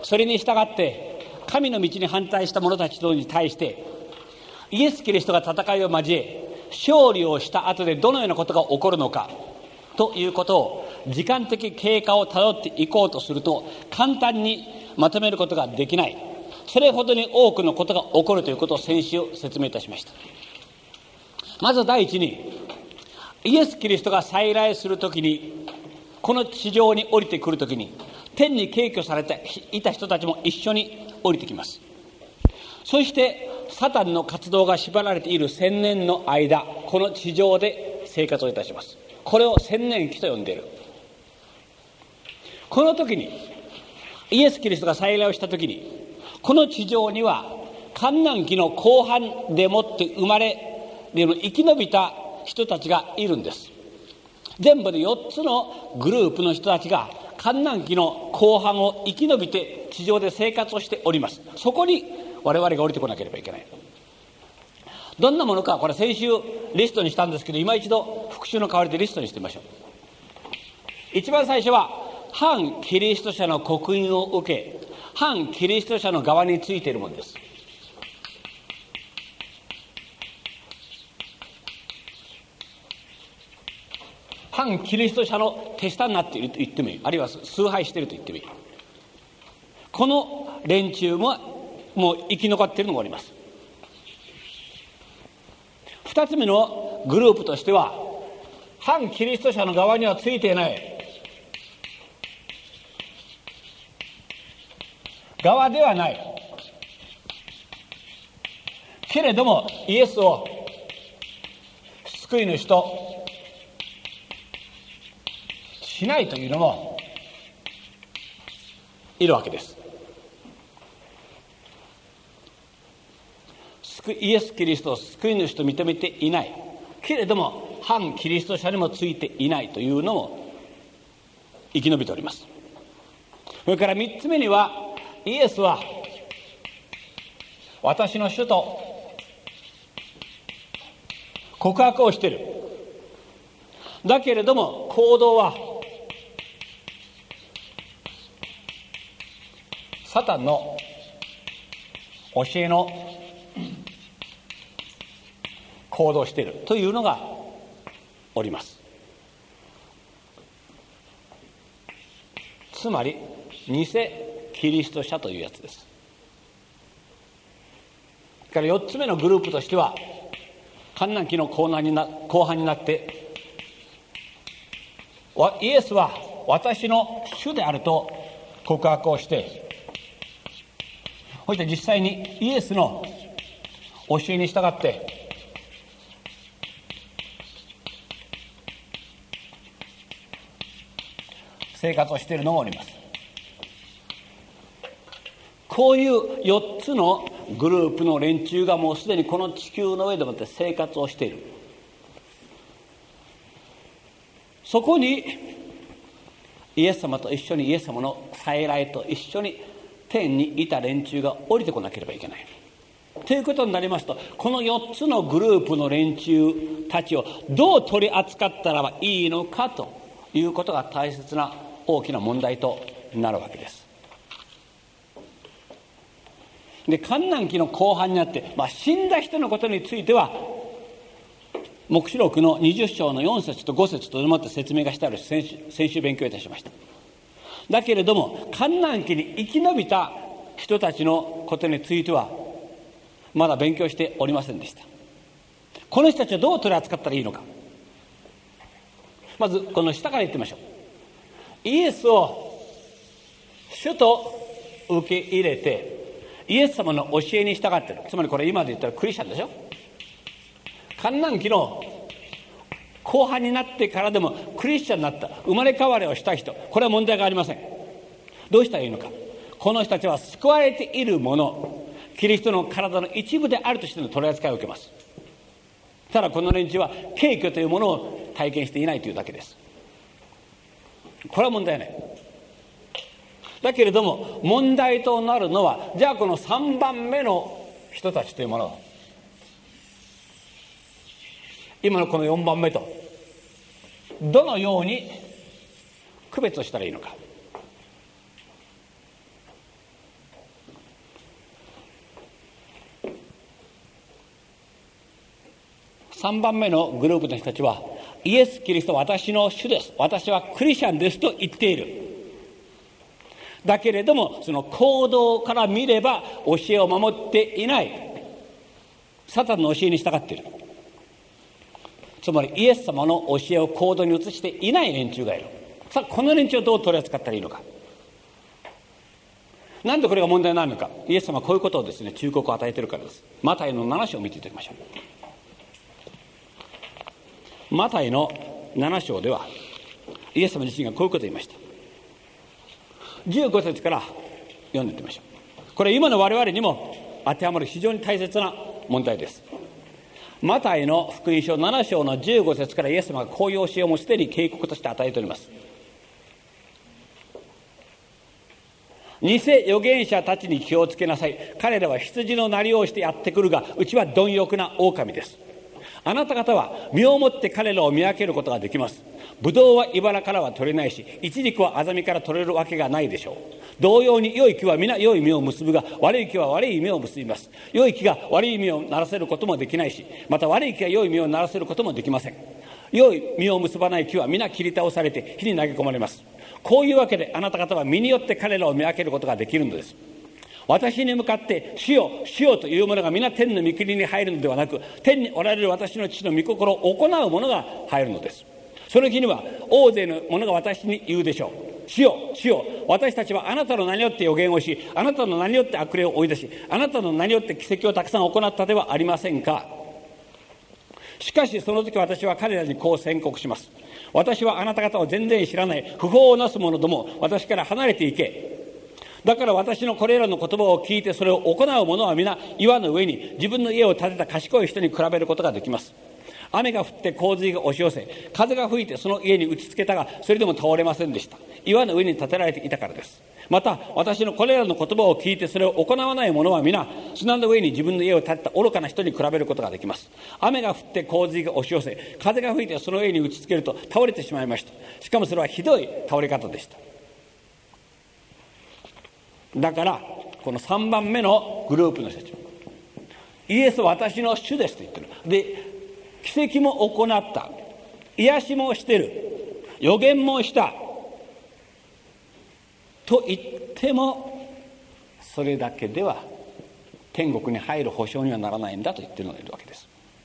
それに従って神の道に反対した者たちに対してイエス・キリストが戦いを交え勝利をした後でどのようなことが起こるのかということを時間的経過をたどっていこうとすると簡単にまとめることができない。それほどに多くのことが起こるということを先週説明いたしました。まず第一に、イエス・キリストが再来するときに、この地上に降りてくるときに天に敬居されていた人たちも一緒に降りてきます。そしてサタンの活動が縛られている1000年の間、この地上で生活をいたします。これを千年期と呼んでいる。この時にイエス・キリストが再来をした時に、この地上には患難期の後半でもって生まれ生き延びた人たちがいるんです。全部で4つのグループの人たちが患難期の後半を生き延びて地上で生活をしております。そこに我々が降りてこなければいけない。どんなものか、これ先週リストにしたんですけど、今一度復習の代わりでリストにしてみましょう。一番最初は反キリスト者の刻印を受け、反キリスト者の側についているものです。反キリスト者の手下になっていると言ってもいい、あるいは崇拝していると言ってもいい。この連中ももう生き残っているのがあります。二つ目のグループとしては、反キリスト者の側にはついていない側ではないけれどもイエスを救い主としないというのもいるわけです。イエス・キリストを救い主と認めていないけれども反キリスト者にもついていないというのも生き延びております。それから3つ目には、イエスは私の主と告白をしている。だけれども行動はサタンの教えの行動しているというのがおります。つまり偽キリスト者というやつです。それから4つ目のグループとしては、患難期の後半になってイエスは私の主であると告白をして、そして実際にイエスの教えに従って生活をしているのがおります。こういう4つのグループの連中がもうすでにこの地球の上でもって生活をしている。そこにイエス様と一緒に、イエス様の再来と一緒に天にいた連中が降りてこなければいけないということになりますと、この4つのグループの連中たちをどう取り扱ったらいいのかということが大切な大きな問題となるわけです。で、患難期の後半になって、死んだ人のことについては黙示録の20章の4節と5節とでもって説明がしてあるし、先週勉強いたしました。だけれども患難期に生き延びた人たちのことについてはまだ勉強しておりませんでした。この人たちをどう取り扱ったらいいのか、まずこの下から言ってみましょう。イエスを主と受け入れてイエス様の教えに従っている。つまりこれ今で言ったらクリスチャンでしょ。患難期の後半になってからでもクリスチャンになった、生まれ変わりをした人、これは問題がありません。どうしたらいいのか。この人たちは救われているもの、キリストの体の一部であるとしての取り扱いを受けます。ただこの連中は敬虚というものを体験していないというだけです。これは問題ない。だけれども問題となるのは、じゃあこの3番目の人たちというものは今のこの4番目とどのように区別をしたらいいのか。 3番目のグループの人たちは、イエス・キリストは私の主です、私はクリスチャンですと言っている。だけれどもその行動から見れば教えを守っていない、サタンの教えに従っている。つまりイエス様の教えを行動に移していない連中がいる。さあこの連中をどう取り扱ったらいいのか。なんでこれが問題になるのか。イエス様はこういうことをですね、忠告を与えているからです。マタイの7章を見ていただきましょう。マタイの7章ではイエス様自身がこういうことを言いました。15節から読んでいってみましょう。これ今の我々にも当てはまる非常に大切な問題です。マタイの福音書7章の15節からイエス様がこういう教えをもうすでに警告として与えております。偽預言者たちに気をつけなさい。彼らは羊のなりをしてやってくるが、うちは貪欲な狼です。あなた方は身をもって彼らを見分けることができます。ブドウは茨からは取れないし、イチジクはアザミから取れるわけがないでしょう。同様に良い木は皆良い実を結ぶが、悪い木は悪い実を結びます。良い木が悪い実をならせることもできないし、また悪い木が良い実をならせることもできません。良い実を結ばない木は皆切り倒されて火に投げ込まれます。こういうわけであなた方は身によって彼らを見分けることができるのです。私に向かって主よ主よという者が皆天の御国に入るのではなく、天におられる私の父の御心を行う者が入るのです。その日には大勢の者が私に言うでしょう。主よ主よ、私たちはあなたの名によって預言をし、あなたの名によって悪霊を追い出し、あなたの名によって奇跡をたくさん行ったではありませんか。しかしその時私は彼らにこう宣告します。私はあなた方を全然知らない不法をなす者ども、私から離れていけ。だから私のこれらの言葉を聞いてそれを行う者は皆岩の上に自分の家を建てた賢い人に比べることができます。雨が降って洪水が押し寄せ、風が吹いてその家に打ちつけたが、それでも倒れませんでした。岩の上に建てられていたからです。また私のこれらの言葉を聞いてそれを行わない者は皆砂の上に自分の家を建てた愚かな人に比べることができます。雨が降って洪水が押し寄せ、風が吹いてその家に打ちつけると倒れてしまいました。しかもそれはひどい倒れ方でした。だからこの3番目のグループの人たち、イエスは私の主ですと言ってる。で奇跡も行った、癒しもしてる、預言もしたと言っても、それだけでは天国に入る保証にはならないんだと言ってるのがいるわけです。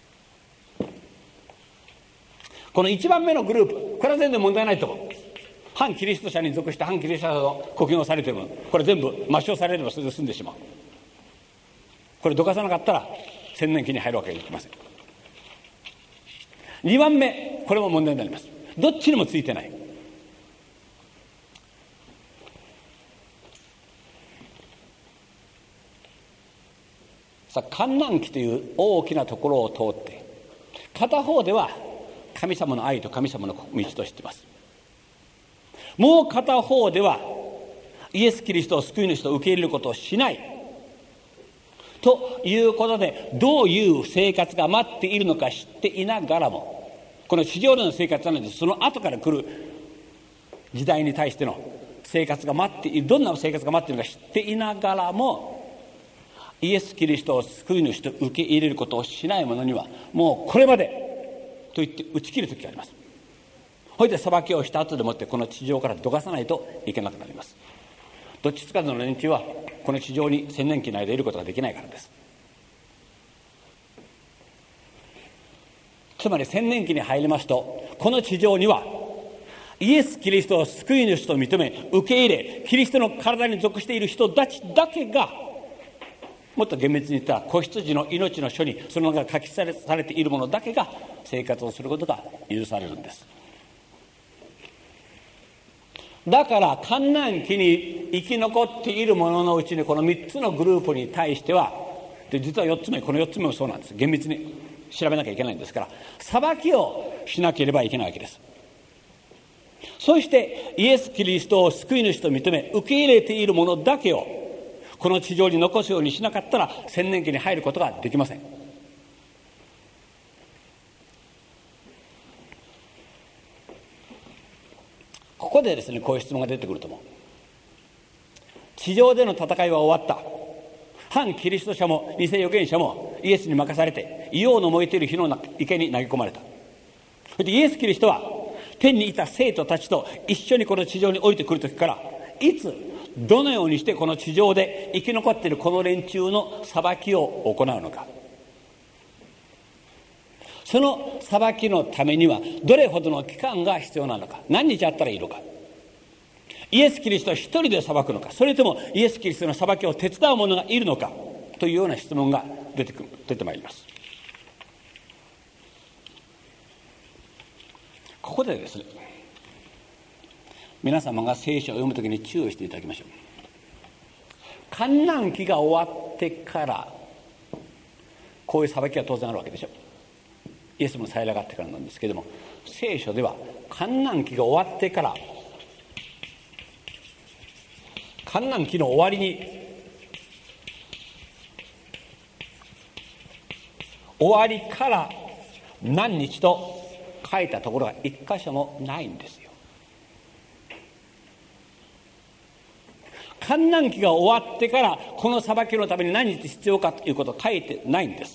この1番目のグループ、これは全然問題ないと思う。反キリスト者に属して反キリスト者の酷評されているもの、これ全部抹消されればそれで済んでしまう。これどかさなかったら千年期に入るわけにいきません。2番目、これも問題になります。どっちにもついてない。さあ、観覧期という大きなところを通って、片方では神様の愛と神様の道としています。もう片方ではイエス・キリストを救い主と受け入れることをしないということで、どういう生活が待っているのか知っていながらも、この地上での生活なので、その後から来る時代に対しての生活が待っている、どんな生活が待っているのか知っていながらも、イエス・キリストを救い主と受け入れることをしない者には、もうこれまでと言って打ち切る時があります。それで裁きをした後でもってこの地上からどかさないといけなくなります。どっちつかずの連中はこの地上に千年期の間いることができないからです。つまり千年期に入りますと、この地上にはイエス・キリストを救い主と認め受け入れ、キリストの体に属している人たちだけが、もっと厳密に言ったら子羊の命の書にその名が書きされているものだけが生活をすることが許されるんです。だから観覧期に生き残っている者のうちにこの3つのグループに対しては、で実は4つ目、この4つ目もそうなんです。厳密に調べなきゃいけないんですから、裁きをしなければいけないわけです。そしてイエス・キリストを救い主と認め受け入れている者だけをこの地上に残すようにしなかったら千年期に入ることができません。ここでですね、こういう質問が出てくると思う。地上での戦いは終わった。反キリスト者も偽預言者もイエスに任されて硫黄の燃えている火の池に投げ込まれた。そしてイエス・キリストは天にいた生徒たちと一緒にこの地上に降りてくる時から、いつどのようにしてこの地上で生き残っているこの連中の裁きを行うのか、その裁きのためにはどれほどの期間が必要なのか、何日あったらいいのか、イエス・キリストは一人で裁くのか、それともイエス・キリストの裁きを手伝う者がいるのかというような質問が出てまいります。ここでですね、皆様が聖書を読むときに注意していただきましょう。観覧期が終わってからこういう裁きは当然あるわけでしょ。イエスもさえらがってからなんですけれども、聖書では観覧期が終わってから、観覧期の終わりに、終わりから何日と書いたところが一箇所もないんですよ。観覧期が終わってからこの裁きのために何日必要かということを書いてないんです。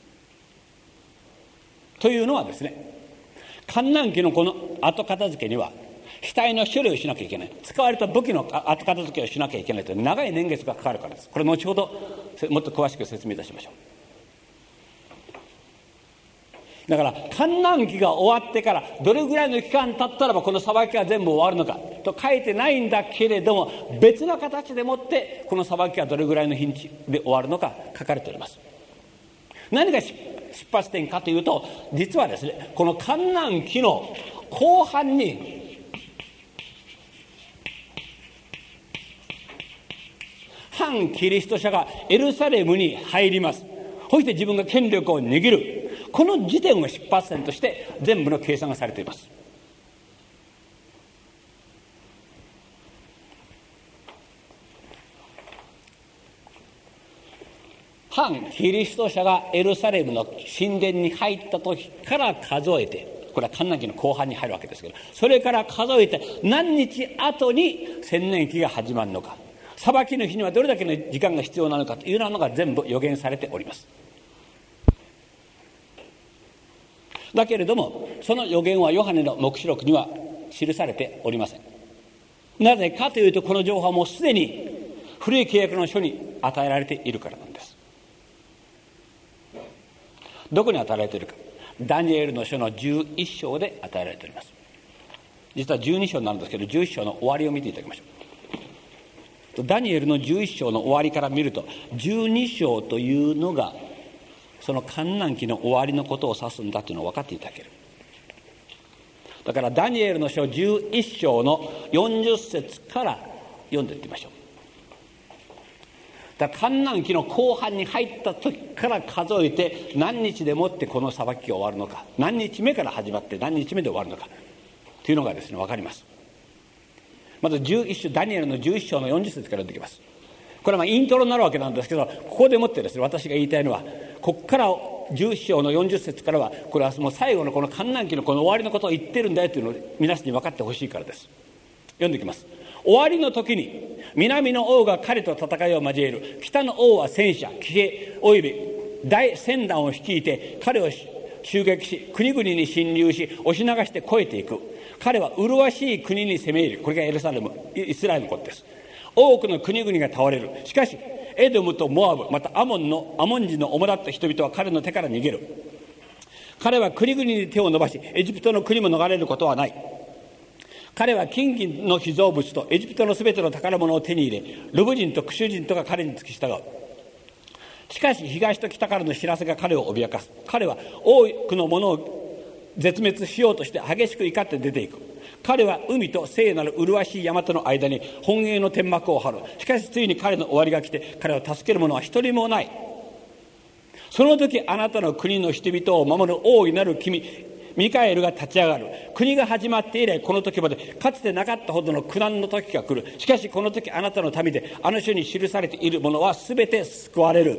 というのはですね、観覧期のこの後片付けには死体の処理をしなきゃいけない、使われた武器の後片付けをしなきゃいけないという長い年月がかかるからです。これ後ほどもっと詳しく説明いたしましょう。だから観覧期が終わってからどれぐらいの期間経ったらばこの裁きは全部終わるのかと書いてないんだけれども、別の形でもってこの裁きはどれぐらいの日にちで終わるのか書かれております。何が出発点かというと、実はですね、この観覧期の後半に反キリスト者がエルサレムに入ります。そして自分が権力を握る、この時点を出発点として全部の計算がされています。反キリスト者がエルサレムの神殿に入った時から数えて、これは観覧期の後半に入るわけですけど、それから数えて何日後に千年期が始まるのか、裁きの日にはどれだけの時間が必要なのかというようなのが全部予言されております。だけれどもその予言はヨハネの黙示録には記されておりません。なぜかというと、この情報はもうすでに古い契約の書に与えられているからなんです。どこに与えられているか、ダニエルの書の11章で与えられております。実は12章なんですけど、11章の終わりを見ていただきましょう。ダニエルの11章の終わりから見ると、12章というのがその観覧期の終わりのことを指すんだというのを分かっていただける。だからダニエルの書11章の40節から読んでいってみましょう。だから観覧期の後半に入った時から数えて何日でもってこの裁きが終わるのか、何日目から始まって何日目で終わるのかというのがですね、分かります。まず11章、ダニエルの11章の40節から読んでいきます。これはイントロになるわけなんですけど、ここでもってですね、私が言いたいのは、ここから11章の40節からは、これはもう最後のこの観覧期のこの終わりのことを言ってるんだよというのを皆さんに分かってほしいからです。読んでいきます。終わりの時に南の王が彼と戦いを交える。北の王は戦車、騎兵および大戦団を率いて彼を襲撃し、国々に侵入し、押し流して越えていく。彼は麗しい国に攻め入る。これがエルサレム、イスラエルのことです。多くの国々が倒れる。しかしエドムとモアブ、またアモン人の主だった人々は彼の手から逃げる。彼は国々に手を伸ばし、エジプトの国も逃れることはない。彼は金銀の被造物とエジプトのすべての宝物を手に入れ、ルブ人とクシュ人とが彼に付き従う。しかし東と北からの知らせが彼を脅かす。彼は多くのものを絶滅しようとして激しく怒って出ていく。彼は海と聖なる麗しい山との間に本営の天幕を張る。しかしついに彼の終わりが来て、彼を助ける者は一人もない。その時あなたの国の人々を守る大いなる君ミカエルが立ち上がる。国が始まって以来この時までかつてなかったほどの苦難の時が来る。しかしこの時あなたの民であの書に記されているものは全て救われる。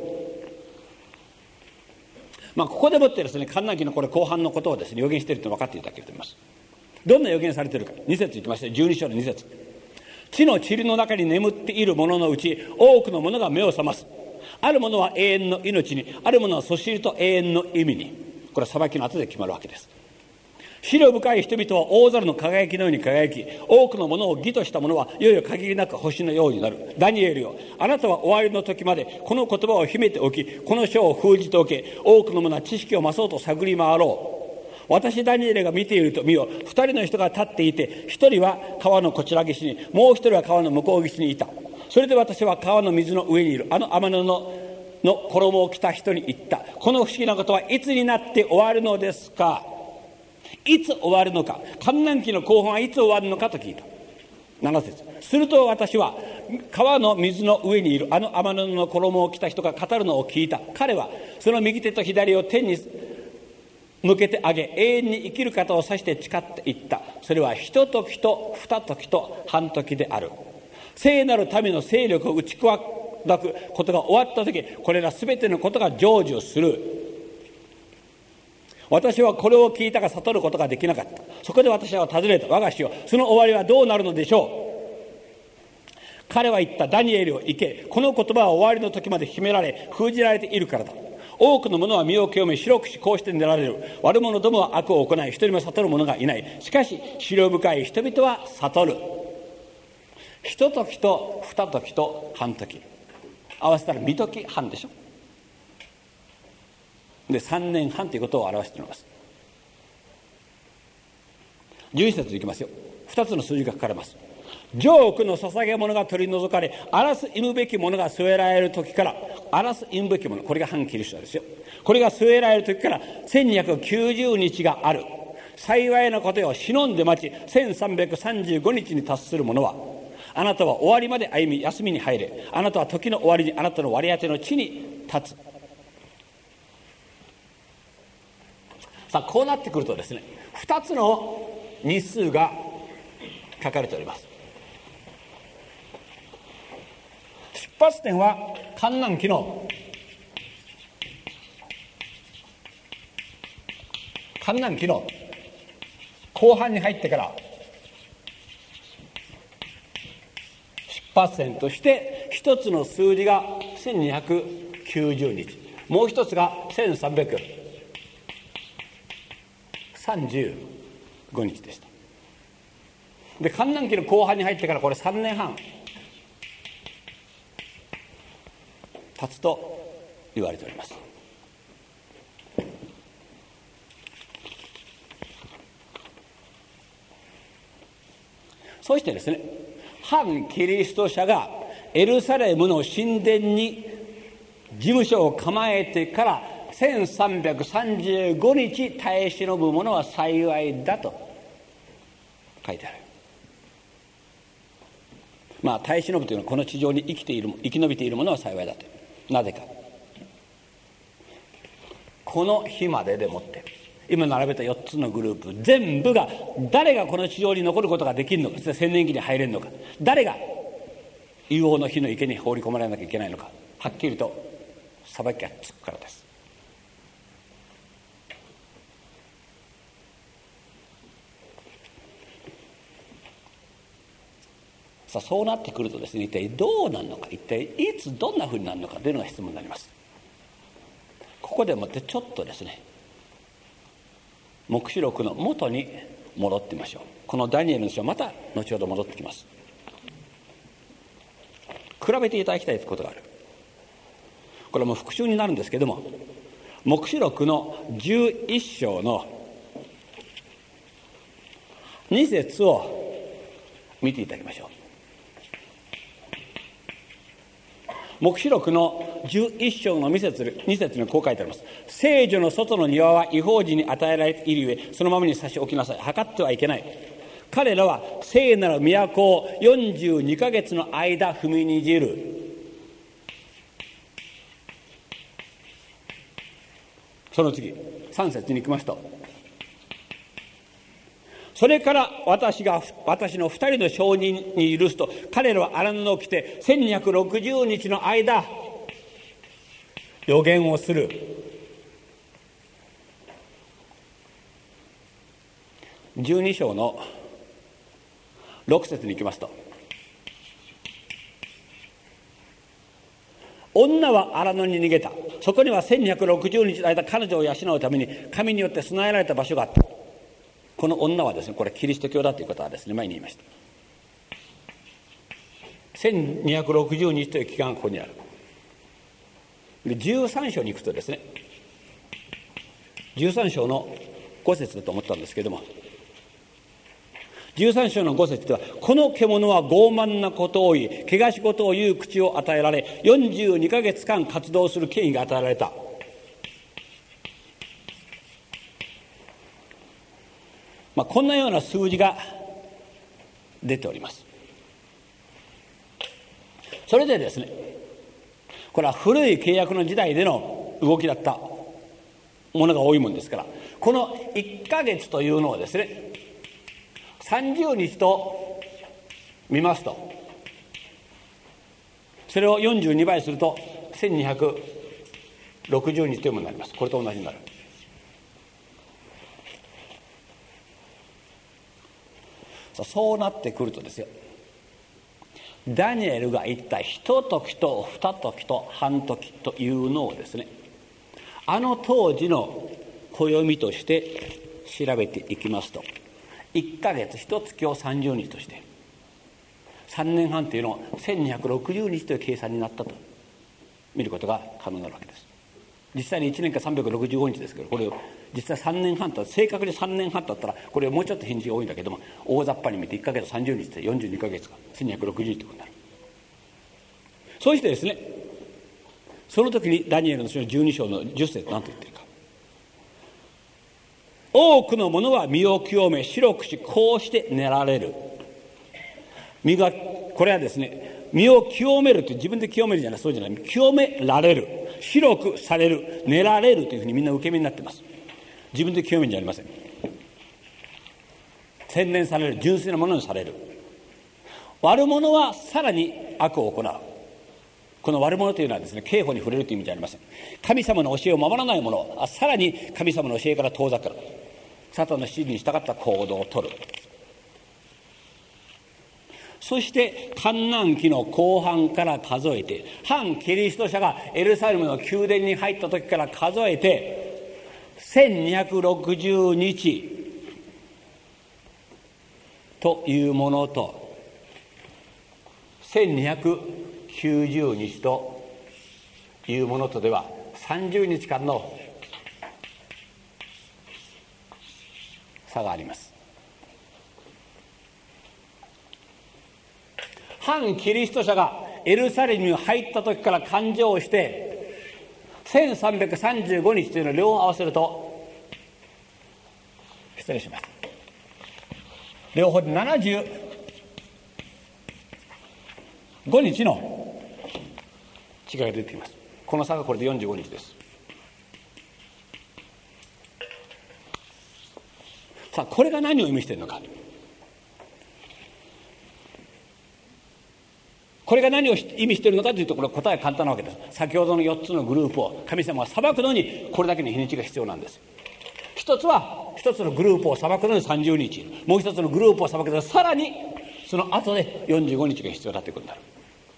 ここでもってですね、観覧期のこれ後半のことをですね予言していると分かっていただけると思います。どんな予言されているか、2節言ってました。12章の2節。地の塵の中に眠っている者のうち多くの者が目を覚ます。 あるものは永遠の命に、あるものはそしりと永遠の意味に。これは裁きの後で決まるわけです。思慮深い人々は大空の輝きのように輝き、多くのものを義とした者はいよいよ限りなく星のようになる。ダニエルよ、あなたは終わりの時までこの言葉を秘めておき、この書を封じておけ。多くの者は知識を増そうと探り回ろう。私ダニエルが見ていると見よ、二人の人が立っていて、一人は川のこちら岸に、もう一人は川の向こう岸にいた。それで私は川の水の上にいるあの天布の衣を着た人に言った。この不思議なことはいつになって終わるのですか。いつ終わるのか、観覧期の後半はいつ終わるのかと聞いた。7節。すると私は川の水の上にいるあの天布の衣を着た人が語るのを聞いた。彼はその右手と左を天に向けて上げ、永遠に生きる方を指して誓って言った。それは一時と二時と半時である。聖なる民の勢力を打ち砕くことが終わった時、これら全てのことが成就する。私はこれを聞いたが悟ることができなかった。そこで私は尋ねた。我が主よ、その終わりはどうなるのでしょう。彼は言った。ダニエルよ、行け。この言葉は終わりの時まで秘められ封じられているからだ。多くの者は身を清め、白くしこうして練られる。悪者どもは悪を行い、一人も悟る者がいない。しかし思慮深い人々は悟る。一時と二時と半時、合わせたら三時半でしょ。で3年半ということを表しています。11節いきますよ。2つの数字が書かれます。ジョークの捧げ物が取り除かれ、荒らす忌むべきものが据えられる時から、荒らす忌むべきもの、これが反キリストですよ。これが据えられる時から1290日がある。幸いなことよ、忍んで待ち1335日に達する者は、あなたは終わりまで歩み休みに入れ。あなたは時の終わりにあなたの割り当ての地に立つ。さあ、こうなってくるとですね、2つの日数が書かれております。出発点は観覧期の後半に入ってから、出発点として一つの数字が1290日、もう一つが1335日でした。で、観覧期の後半に入ってからこれ3年半経つと言われております。そしてですね、反キリスト者がエルサレムの神殿に事務所を構えてから1335日耐え忍ぶ者は幸いだと書いてある。耐え忍ぶというのはこの地上に生き延びている者は幸いだと。なぜか、この日まででもって今並べた4つのグループ全部が、誰がこの地上に残ることができるのか、千年期に入れるのか、誰が硫黄の火の池に放り込まれなきゃいけないのか、はっきりと裁きがつくからです。さあ、そうなってくるとですね、一体どうなるのか、一体いつどんなふうになるのかというのが質問になります。ここでもってちょっとですね、黙示録の元に戻ってみましょう。このダニエルの書、また後ほど戻ってきます。比べていただきたいことがある。これも復習になるんですけども、黙示録の11章の2節を見ていただきましょう。黙示録の11章の2節にこう書いてあります。聖女の外の庭は異邦人に与えられているゆえ、そのままに差し置きなさい。測ってはいけない。彼らは聖なる都を42ヶ月の間踏みにじる。その次3節に行きますと、それから私の2人の証人に許すと、彼らは荒布を着て1260日の間預言をする。12章の6節に行きますと、 女は荒野に逃げた。そこには1260日の間彼女を養うために神によって備えられた場所があった。この女はですね、これキリスト教だということはですね、前に言いました。1260日という期間がここにある。で13章に行くとですね、13章の5節だと思ったんですけれども、13章の5節では、この獣は傲慢なことを言い、汚し事を言う口を与えられ、42ヶ月間活動する権威が与えられた。こんなような数字が出ております。それでですね、これは古い契約の時代での動きだったものが多いものですから、この1ヶ月というのをですね、30日と見ますと、それを42倍すると1260日というものになります。これと同じになる。そうなってくるとですよ、ダニエルが一体一時と二時と半時というのをですね、あの当時の暦として調べていきますと、1ヶ月1月を30日として3年半というのを1260日という計算になったと見ることが可能なわけです。実際に1年間365日ですけど、これを実際3年半と正確に3年半だったらこれをもうちょっと返事が多いんだけども、大雑把に見て1ヶ月30日で42ヶ月が1260日ということになる。そうしてですね、その時にダニエルの書の12章の10節何と言っているか。多くの者は身を清め白くし、こうして練られる。これはですね、身を清めるという、自分で清めるじゃない、そうじゃない、清められる、白くされる、練られるというふうにみんな受け身になっています。自分で清めるんじゃありません。洗練される、純粋なものにされる。悪者はさらに悪を行う。この悪者というのはですね、刑法に触れるという意味じゃありません。神様の教えを守らない者はさらに神様の教えから遠ざかる。サタンの指示に従った行動を取る。そして観覧期の後半から数えて、反キリスト者がエルサレムの宮殿に入った時から数えて1260日というものと1290日というものとでは30日間の差があります。反キリスト者がエルサレムに入った時から勘定して1335日というのを両方合わせると、失礼します、両方で75日の違いが出ています。この差がこれで45日です。さあ、これが何を意味しているのか。これが何を意味しているのかというと、これは答えは簡単なわけです。先ほどの4つのグループを神様が裁くのにこれだけの日にちが必要なんです。一つのグループを裁くのに30日、もう一つのグループを裁くのにさらにその後で45日が必要だということになる。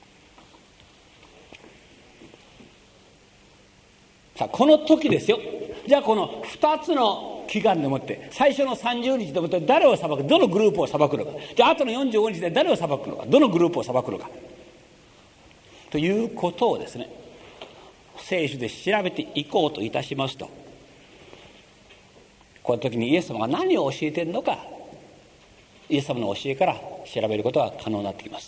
さあ、この時ですよ。じゃあこの2つの期間でもって最初の30日でもって誰を裁く、どのグループを裁くのか、じゃあ後の45日で誰を裁くのか、どのグループを裁くのかということをですね、聖書で調べていこうといたしますと、この時にイエス様が何を教えているのか、イエス様の教えから調べることが可能になってきます。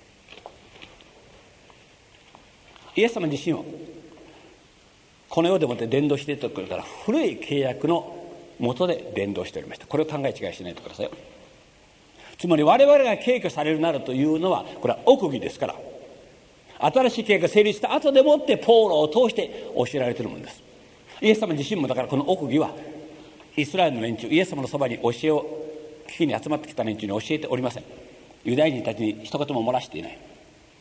イエス様自身をこの世でもって伝道していたから古い契約の元で伝道しておりました。これを考え違いしないでくださいよ。つまり我々が敬虚されるなるというのは、これは奥義ですから、新しい契約が成立した後でもってポーロを通して教えられているものです。イエス様自身もだからこの奥義はイスラエルの連中、イエス様のそばに教えを聞きに集まってきた連中に教えておりません。ユダヤ人たちに一言も漏らしていない。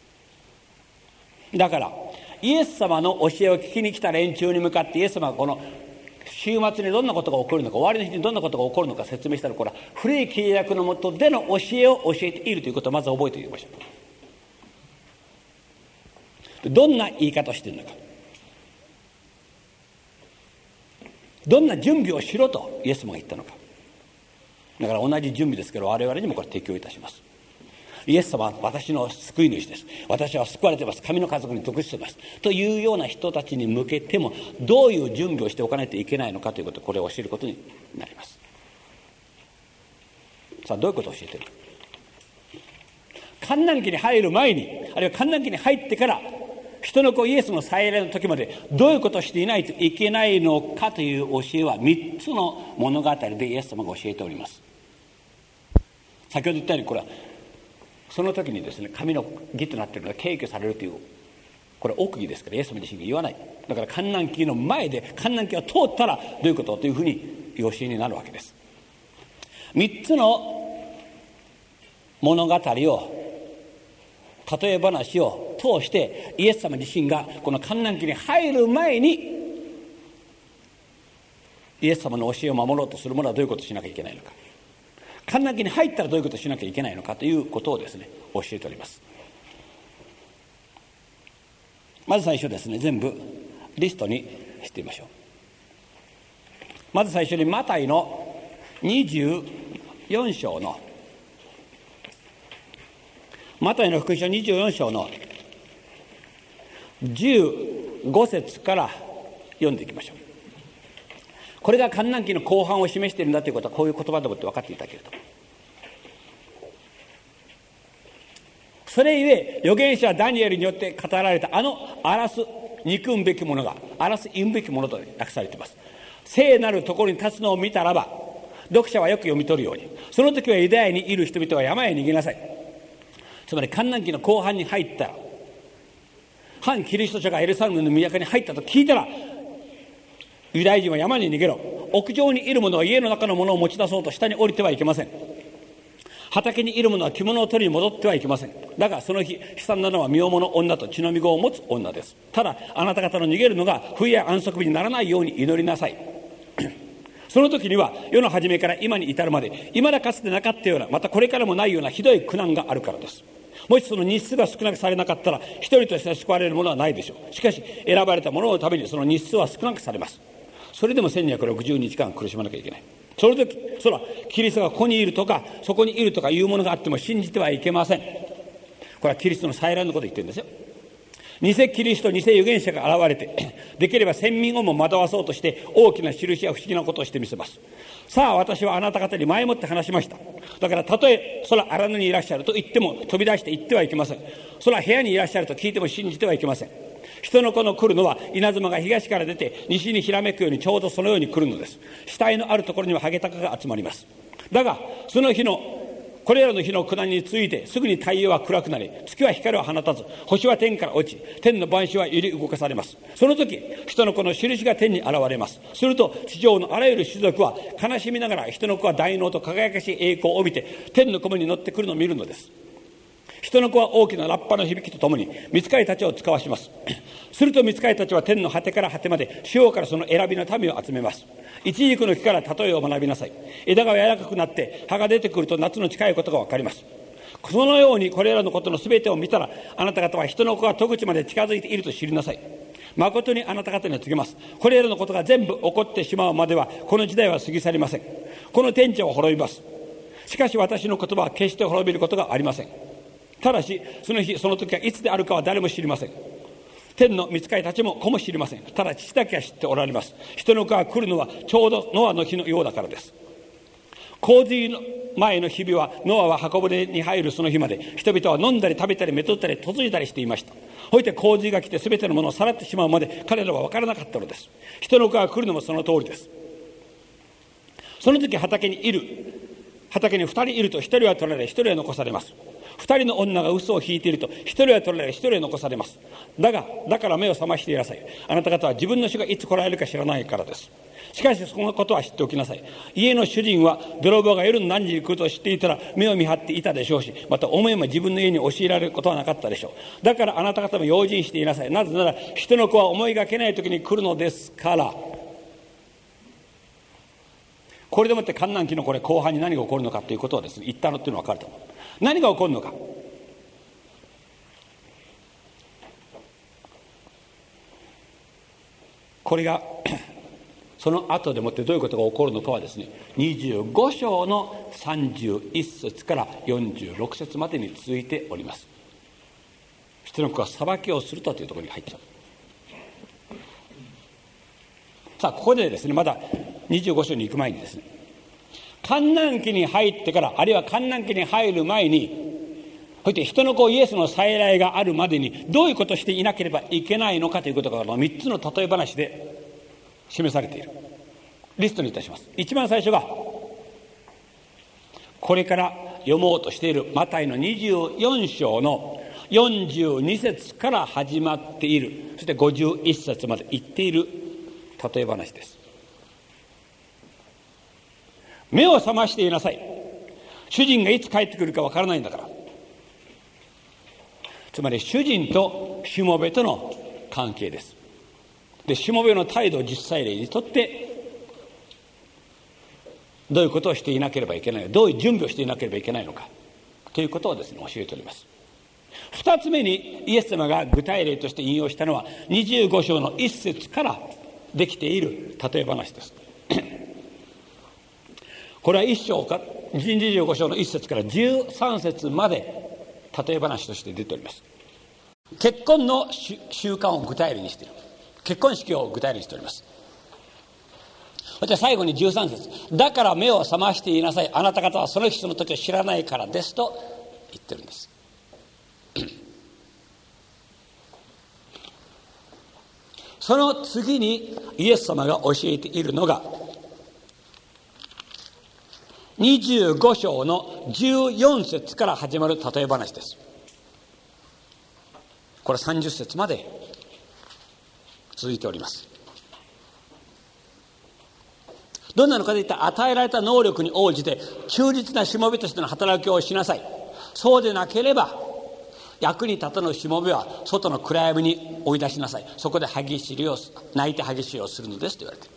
だからイエス様の教えを聞きに来た連中に向かってイエス様がこの週末にどんなことが起こるのか、終わりの日にどんなことが起こるのか説明したら、これは古い契約の下での教えを教えているということをまず覚えておきましょう。 どんな言い方をしているのか、どんな準備をしろとイエス様が言ったのか。だから同じ準備ですけど、我々にもこれ適用いたします。イエス様は私の救い主です、私は救われています、神の家族に属していますというような人たちに向けても、どういう準備をしておかないといけないのかということ、これを教えることになります。さあ、どういうことを教えているか。観難期に入る前に、あるいは観難期に入ってから人の子イエスの再来の時までどういうことをしていないといけないのかという教えは3つの物語でイエス様が教えております。先ほど言ったように、これはその時にですね、神の義となっているのが敬挙されるという、これ奥義ですから、イエス様自身が言わない。だから観難期の前で、観難期が通ったらどういうことというふうに教えになるわけです。3つの物語を、例え話を通してイエス様自身がこの観難期に入る前にイエス様の教えを守ろうとする者はどういうことをしなきゃいけないのか、観難期に入ったらどういうことをしなきゃいけないのかということをですね、教えております。まず最初ですね、全部リストにしてみましょう。まず最初にマタイの24章の、マタイの福音書24章の15節から読んでいきましょう。これが観難期の後半を示しているんだということは、こういう言葉でもって分かっていただけると。それゆえ預言者ダニエルによって語られた荒らす憎むべきものが荒らす忌むべきものと訳されています。聖なるところに立つのを見たらば、読者はよく読み取るように、その時はユダヤにいる人々は山へ逃げなさい。つまり観難期の後半に入ったら、反キリスト者がエルサレムの都に入ったと聞いたら、ユダヤ人は山に逃げろ。屋上にいる者は家の中のものを持ち出そうと下に降りてはいけません。畑にいる者は着物を取りに戻ってはいけません。だがその日悲惨なのは身重の女と血のみ子を持つ女です。ただあなた方の逃げるのが冬や安息日にならないように祈りなさい。その時には世の初めから今に至るまで、未だかつてなかったような、またこれからもないようなひどい苦難があるからです。もしその日数が少なくされなかったら、一人として救われるものはないでしょう。しかし選ばれた者のためにその日数は少なくされます。それでも1260日間苦しまなきゃいけない。その時、そらキリストがここにいるとかそこにいるとかいうものがあっても信じてはいけません。これはキリストの再来のことを言ってるんですよ。偽キリスト、偽預言者が現れて、できれば先民をも惑わそうとして大きな印や不思議なことをしてみせます。さあ私はあなた方に前もって話しました。だからたとえ空荒野にいらっしゃると言っても飛び出して行ってはいけません。空部屋にいらっしゃると聞いても信じてはいけません。人の子の来るのは稲妻が東から出て西にひらめくようにちょうどそのように来るのです。死体のあるところにはハゲタカが集まります。だがその日のこれらの日の苦難についてすぐに太陽は暗くなり、月は光を放たず、星は天から落ち、天の万象は揺り動かされます。その時人の子の印が天に現れます。すると地上のあらゆる種族は悲しみながら人の子は大能と輝かしい栄光を帯びて天の雲に乗ってくるのを見るのです。人の子は大きなラッパの響きとともに御使いたちを使わします。すると御使いたちは天の果てから果てまで四方からその選びの民を集めます。イチジクの木から例えを学びなさい。枝が柔らかくなって葉が出てくると夏の近いことが分かります。そのようにこれらのことのすべてを見たら、あなた方は人の子が戸口まで近づいていると知りなさい。誠にあなた方には告げます。これらのことが全部起こってしまうまではこの時代は過ぎ去りません。この天地は滅びます。しかし私の言葉は決して滅びることがありません。ただしその日その時はいつであるかは誰も知りません。天の御使いたちも子も知りません。ただ父だけは知っておられます。人の子が来るのはちょうどノアの日のようだからです。洪水の前の日々はノアは箱舟に入るその日まで人々は飲んだり食べたりめとったり嫁いだりしていました。ほいて洪水が来て全てのものをさらってしまうまで彼らは分からなかったのです。人の子が来るのもその通りです。その時畑に2人いると1人は取られ1人は残されます。2人の女が嘘を引いていると1人は取られ1人は残されます。だから目を覚ましていなさい。あなた方は自分の主がいつ来られるか知らないからです。しかしそのことは知っておきなさい。家の主人は泥棒が夜の何時に来ると知っていたら目を見張っていたでしょうし、また思いも自分の家に教えられることはなかったでしょう。だからあなた方も用心していなさい。なぜなら人の子は思いがけない時に来るのですから。これでもって観難期のこれ後半に何が起こるのかということをですね言ったのっていうのは分かると思う。何が起こるのか。 これがその後でもってどういうことが起こるのかはですね、25章の31節から46節までに続いております。人の子は裁きをするというところに入っちゃう。さあここでですね、まだ25章に行く前にですね、観難期に入ってから、あるいは観難期に入る前に、そして人の子イエスの再来があるまでにどういうことをしていなければいけないのかということが3つの例え話で示されている。リストにいたします。一番最初がこれから読もうとしているマタイの24章の42節から始まっている、そして51節まで言っている例え話です。目を覚ましていなさい。主人がいつ帰ってくるかわからないんだから。つまり主人としもべとの関係です。で、しもべの態度を実際例にとってどういうことをしていなければいけないのか、どういう準備をしていなければいけないのかということをですね、教えております。二つ目にイエス様が具体例として引用したのは25章の1節からできている例え話です。これは25章の1節から13節まで例え話として出ております。結婚の習慣を具体例にしている。結婚式を具体例にしております。そして最後に13節、だから目を覚ましていなさい。あなた方はその日その時を知らないからですと言ってるんです。その次にイエス様が教えているのが25章の14節から始まる例え話です。これ30節まで続いております。どんなのかといったら、与えられた能力に応じて忠実なしもべとしての働きをしなさい。そうでなければ役に立たぬしもべは外の暗闇に追い出しなさい。そこで泣いて歯ぎしりをするのですと言われている。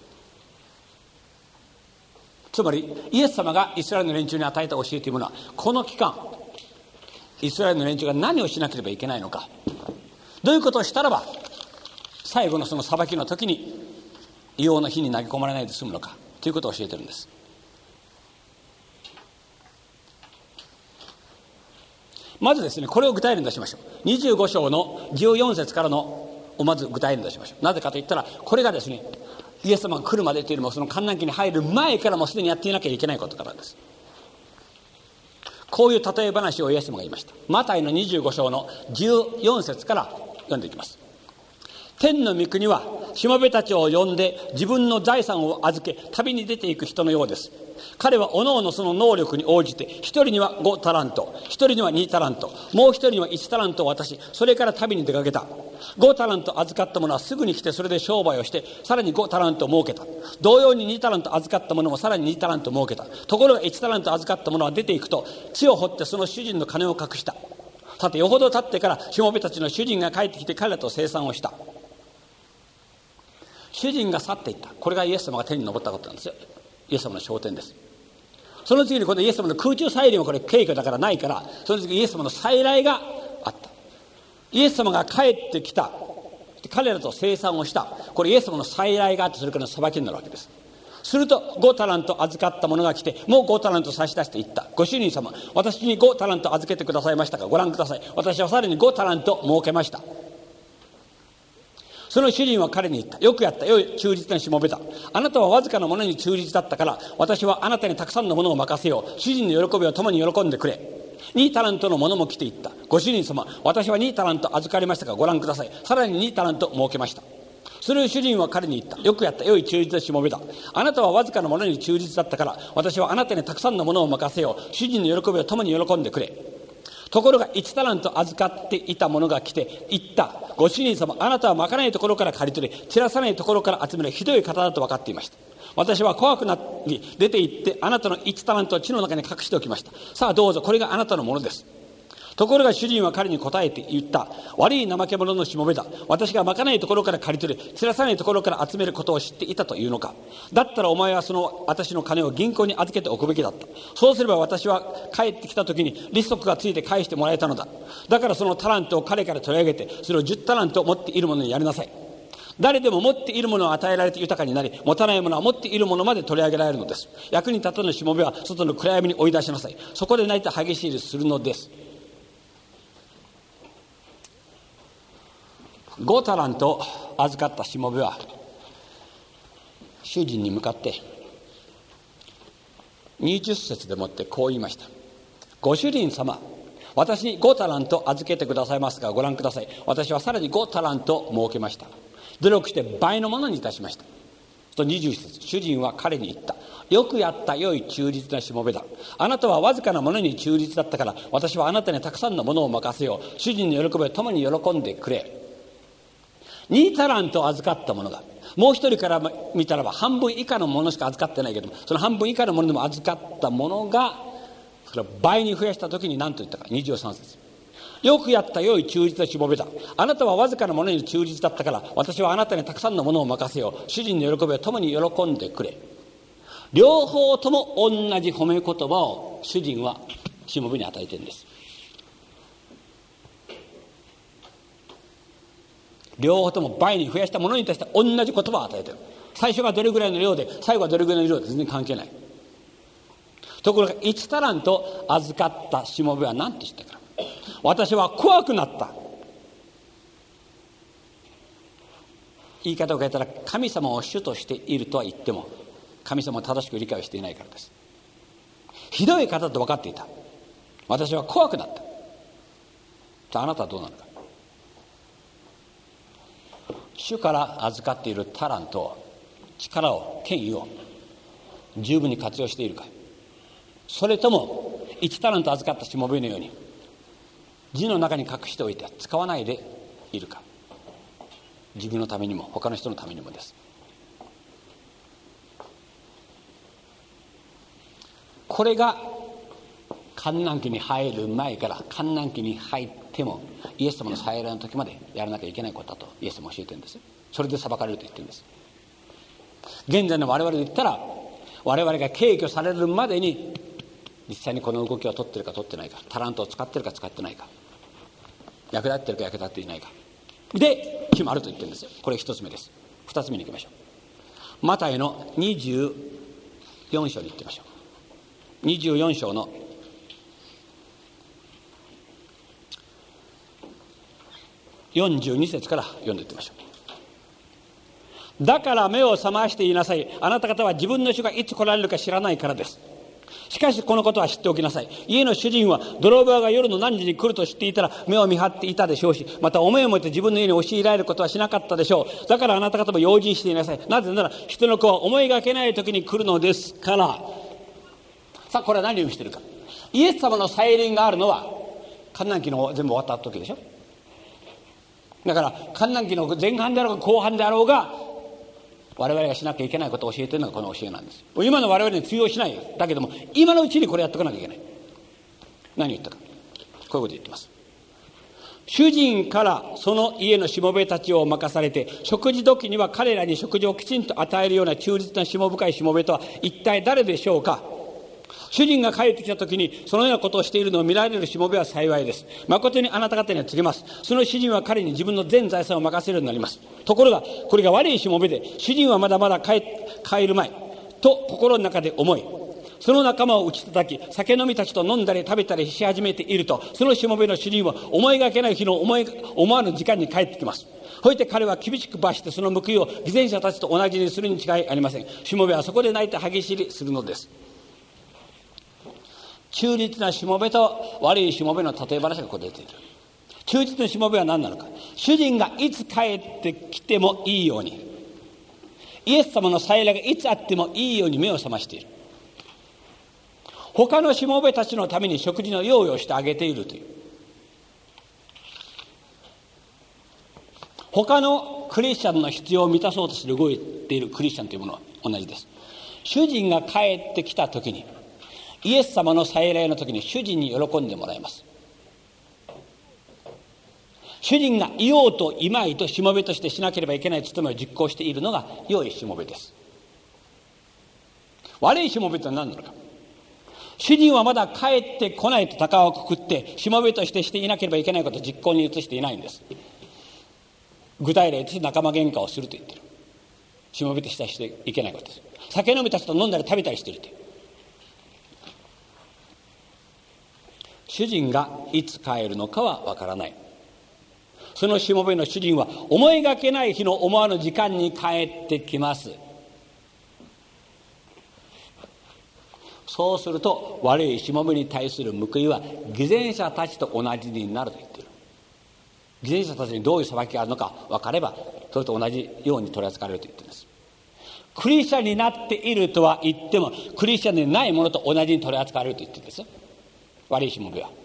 つまりイエス様がイスラエルの連中に与えた教えというものは、この期間イスラエルの連中が何をしなければいけないのか、どういうことをしたらば最後のその裁きの時に異様な火に投げ込まれないで済むのかということを教えているんです。まずですね、これを具体例に出しましょう。25章の14節からのをまず具体例に出しましょう。なぜかといったら、これがですね、イエス様が来るまでというよりも、その観難期に入る前からもすでにやっていなきゃいけないことからです。こういう例え話をイエス様が言いました。マタイの25章の14節から読んでいきます。天の御国はしもべたちを呼んで自分の財産を預け旅に出ていく人のようです。彼はおのおのその能力に応じて、一人には5タラント、一人には2タラント、もう一人には1タラントを渡し、それから旅に出かけた。5タラント預かった者はすぐに来て、それで商売をしてさらに5タラントを儲けた。同様に2タラント預かった者もさらに2タラント儲けた。ところが1タラント預かった者は出ていくと、地を掘ってその主人の金を隠した。さてよほど経ってからしもべたちの主人が帰ってきて彼らと清算をした。主人が去っていった。これがイエス様が天に昇ったことなんですよ。イエス様の昇天です。その次にこのイエス様の空中再臨はこれ軽挙だからないから、その次イエス様の再来があった。イエス様が帰ってきた。彼らと清算をした。これイエス様の再来があって、それからの裁きになるわけです。すると5タラント預かった者が来て、もう5タラント差し出していった。ご主人様、私に5タラント預けてくださいましたか。ご覧ください。私はさらに5タラント儲けました。その主人は彼に言った。よくやった。良い忠実なしもべだ。あなたはわずかなものに忠実だったから、私はあなたにたくさんのものを任せよう。主人の喜びを共に喜んでくれ。2タラントのものも来ていった。ご主人様、私は2タラント預かりましたか。ご覧ください。さらに2タラント儲けました。それを主人は彼に言った。よくやった。良い忠実なしもべだ。あなたはわずかなものに忠実だったから、私はあなたにたくさんのものを任せよう。主人の喜びを共に喜んでくれ。ところが1タラント預かっていた者が来て言った。ご主人様、あなたはまかないところから借り取り、散らさないところから集めるひどい方だと分かっていました。私は怖くなり出て行って、あなたの1タラントを地の中に隠しておきました。さあどうぞ、これがあなたのものです。ところが主人は彼に答えて言った。悪い怠け者のしもべだ。私がまかないところから借り取り、散らさないところから集めることを知っていたというのか。だったらお前はその私の金を銀行に預けておくべきだった。そうすれば私は帰ってきた時に利息がついて返してもらえたのだ。だからそのタラントを彼から取り上げて、それを10タラント持っている者にやりなさい。 誰でも持っているものを与えられて豊かになり、持たないものは持っているものまで取り上げられるのです。役に立たぬしもべは外の暗闇に追い出しなさい。そこで泣いて激しいするのです。5タラント預かったしもべは主人に向かって20節でもってこう言いました。ご主人様、私に5タラント預けてくださいますが、ご覧ください。私はさらに5タラント設けました。努力して倍のものにいたしました。と21節、主人は彼に言った。よくやった良い忠実なしもべだ。あなたはわずかなものに忠実だったから、私はあなたにたくさんのものを任せよう。主人の喜びを共に喜んでくれ。2タラント預かったものが、もう一人から見たらば半分以下のものしか預かってないけども、その半分以下のものでも預かったものが、それを倍に増やした時に何と言ったか。23節、よくやった良い忠実なしもべだ。あなたはわずかなものに忠実だったから、私はあなたにたくさんのものを任せよう。主人の喜びを共に喜んでくれ。両方とも同じ褒め言葉を主人はしもべに与えているんです。両方とも倍に増やしたものに対して同じ言葉を与えている。最初がどれぐらいの量で最後はどれぐらいの量で全然関係ない。ところが1タラント預かったしもべは何て言ったか。私は怖くなった。言い方を変えたら、神様を主としているとは言っても神様を正しく理解をしていないからです。ひどい方と分かっていた。私は怖くなった。あなたはどうなのか。主から預かっているタラントを、力を、権威を十分に活用しているか。それとも1タラント預かったしもべのように字の中に隠しておいて使わないでいるか。自分のためにも他の人のためにもです。これが観難期に入る前から観難期に入ってもイエス様の再来の時までやらなきゃいけないことだとイエス様教えてるんです。それで裁かれると言ってるんです。現在の我々で言ったら、我々が軽挙されるまでに実際にこの動きを取ってるか取ってないか、タラントを使ってるか使ってないか、役立ってるか役立っていないかで決まると言ってるんですよ。これ一つ目です。二つ目に行きましょう。マタイの24章に行ってみましょう。24章の42節から読んでいってみましょう。だから目を覚ましていなさい。あなた方は自分の主がいつ来られるか知らないからです。しかしこのことは知っておきなさい。家の主人は泥棒が夜の何時に来ると知っていたら目を見張っていたでしょうし、また思いを持って自分の家に押し入られることはしなかったでしょう。だからあなた方も用心していなさい。なぜなら人の子は思いがけない時に来るのですから。さあ、これは何を意味しているか。イエス様の再臨があるのは観難期の全部終わった時でしょ。だから観難期の前半であろうが後半であろうが我々がしなきゃいけないことを教えているのがこの教えなんです。今の我々に通用しないよ。だけども今のうちにこれやっとかなきゃいけない。何を言ったか、こういうこと言ってます。主人からその家のしもべたちを任されて、食事時には彼らに食事をきちんと与えるような忠実なしも深いしもべとは一体誰でしょうか。主人が帰ってきた時にそのようなことをしているのを見られるしもべは幸いです。誠にあなた方には告げます。その主人は彼に自分の全財産を任せるようになります。ところがこれが悪いしもべで、主人はまだまだ帰る前と心の中で思い、その仲間を打ち叩き酒飲みたちと飲んだり食べたりし始めていると、そのしもべの主人は思いがけない日の思わぬ時間に帰ってきます。そして彼は厳しく罰してその報いを偽善者たちと同じにするに違いありません。しもべはそこで泣いて歯ぎしりするのです。忠実なしもべと悪いしもべの例え話がここで出ている。忠実なしもべは何なのか。主人がいつ帰ってきてもいいように、イエス様の再来がいつあってもいいように目を覚ましている。他のしもべたちのために食事の用意をしてあげているという。他のクリスチャンの必要を満たそうとして動いているクリスチャンというものは同じです。主人が帰ってきた時に、イエス様の再来の時に主人に喜んでもらいます。主人がいようといまいとしもべとしてしなければいけない務めを実行しているのが良いしもべです。悪いしもべとは何なのか。主人はまだ帰ってこないと鷹をくくってしもべとしてしていなければいけないことを実行に移していないんです。 具体例として仲間喧嘩をすると言ってる。しもべとしたりしていけないことです。酒飲みたちと飲んだり食べたりしているという。主人がいつ帰るのかはわからない。そのしもべの主人は思いがけない日の思わぬ時間に帰ってきます。そうすると悪いしもべに対する報いは偽善者たちと同じになると言っている。偽善者たちにどういう裁きがあるのか分かればそれと同じように取り扱われると言っています。クリスチャンになっているとは言ってもクリスチャンでないものと同じに取り扱われると言っているんですよ、悪いしもべは。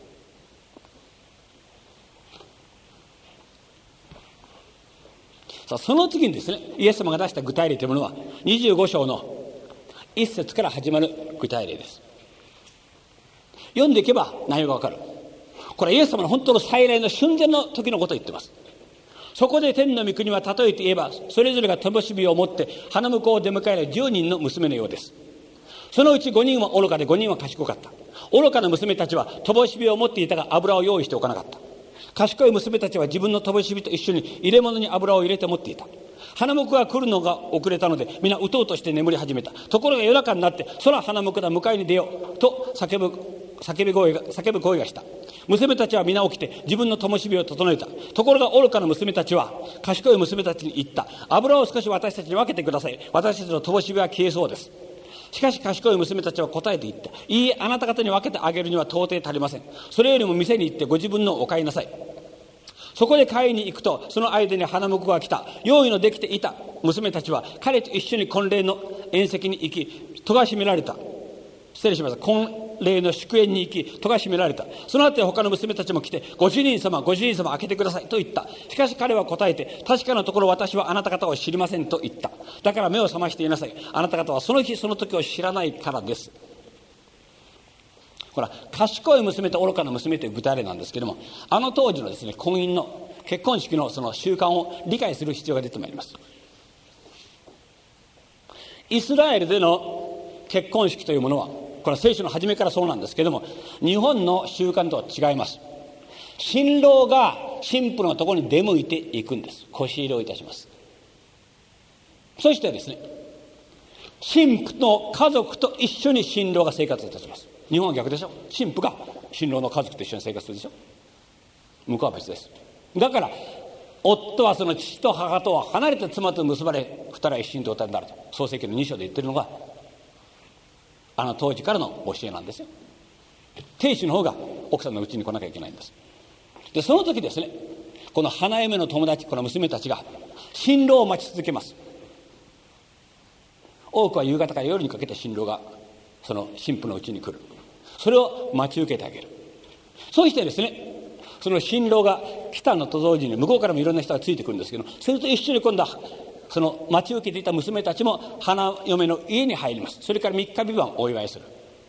さあその次にですね、イエス様が出した具体例というものは25章の1節から始まる具体例です。読んでいけば内容がわかる。これはイエス様の本当の再来の瞬間の時のことを言っています。そこで天の御国は例えて言えばそれぞれが灯火を持って花婿を出迎える10人の娘のようです。そのうち5人は愚かで5人は賢かった。愚かな娘たちは灯火を持っていたが油を用意しておかなかった。賢い娘たちは自分の灯火と一緒に入れ物に油を入れて持っていた。花婿が来るのが遅れたので皆うとうとして眠り始めた。ところが夜中になって空花婿だ迎えに出ようと叫ぶ声がした。娘たちは皆起きて自分の灯火を整えた。ところが愚かな娘たちは賢い娘たちに言った。油を少し私たちに分けてください。私たちの灯火は消えそうです。しかし賢い娘たちは答えて言った。いいえ、あなた方に分けてあげるには到底足りません。それよりも店に行ってご自分のを買いなさい。そこで買いに行くとその間に花婿が来た。用意のできていた娘たちは彼と一緒に婚礼の宴席に行き戸が閉められた。失礼しました。婚礼の祝宴に行き戸が閉められた。その後他の娘たちも来てご主人様開けてくださいと言った。しかし彼は答えて確かなところ私はあなた方を知りませんと言った。だから目を覚ましていなさい。あなた方はその日その時を知らないからです。ほら、賢い娘と愚かな娘という具体例なんですけれども、あの当時のですね、婚姻の結婚式のその習慣を理解する必要が出てまいります。イスラエルでの結婚式というものは、これは聖書の初めからそうなんですけれども、日本の習慣とは違います。新郎が新婦のところに出向いていくんです。腰入れをいたします。そしてですね、新婦の家族と一緒に新郎が生活いたします。日本は逆でしょ。新婦が新郎の家族と一緒に生活するでしょ。向こうは別です。だから夫はその父と母とは離れて妻と結ばれ二人は一心同体になると創世記の2章で言ってるのがあの当時からの教えなんですよ。亭主の方が奥さんのうちに来なきゃいけないんです。でその時ですね、この花嫁の友達、この娘たちが新郎を待ち続けます。多くは夕方から夜にかけて新郎がその新婦のうちに来る。それを待ち受けてあげる。そうしてですね、その新郎が来たのと同時に向こうからもいろんな人がついてくるんですけど、それと一緒に今度はその待ち受けていた娘たちも花嫁の家に入ります。それから3日3晩お祝いする。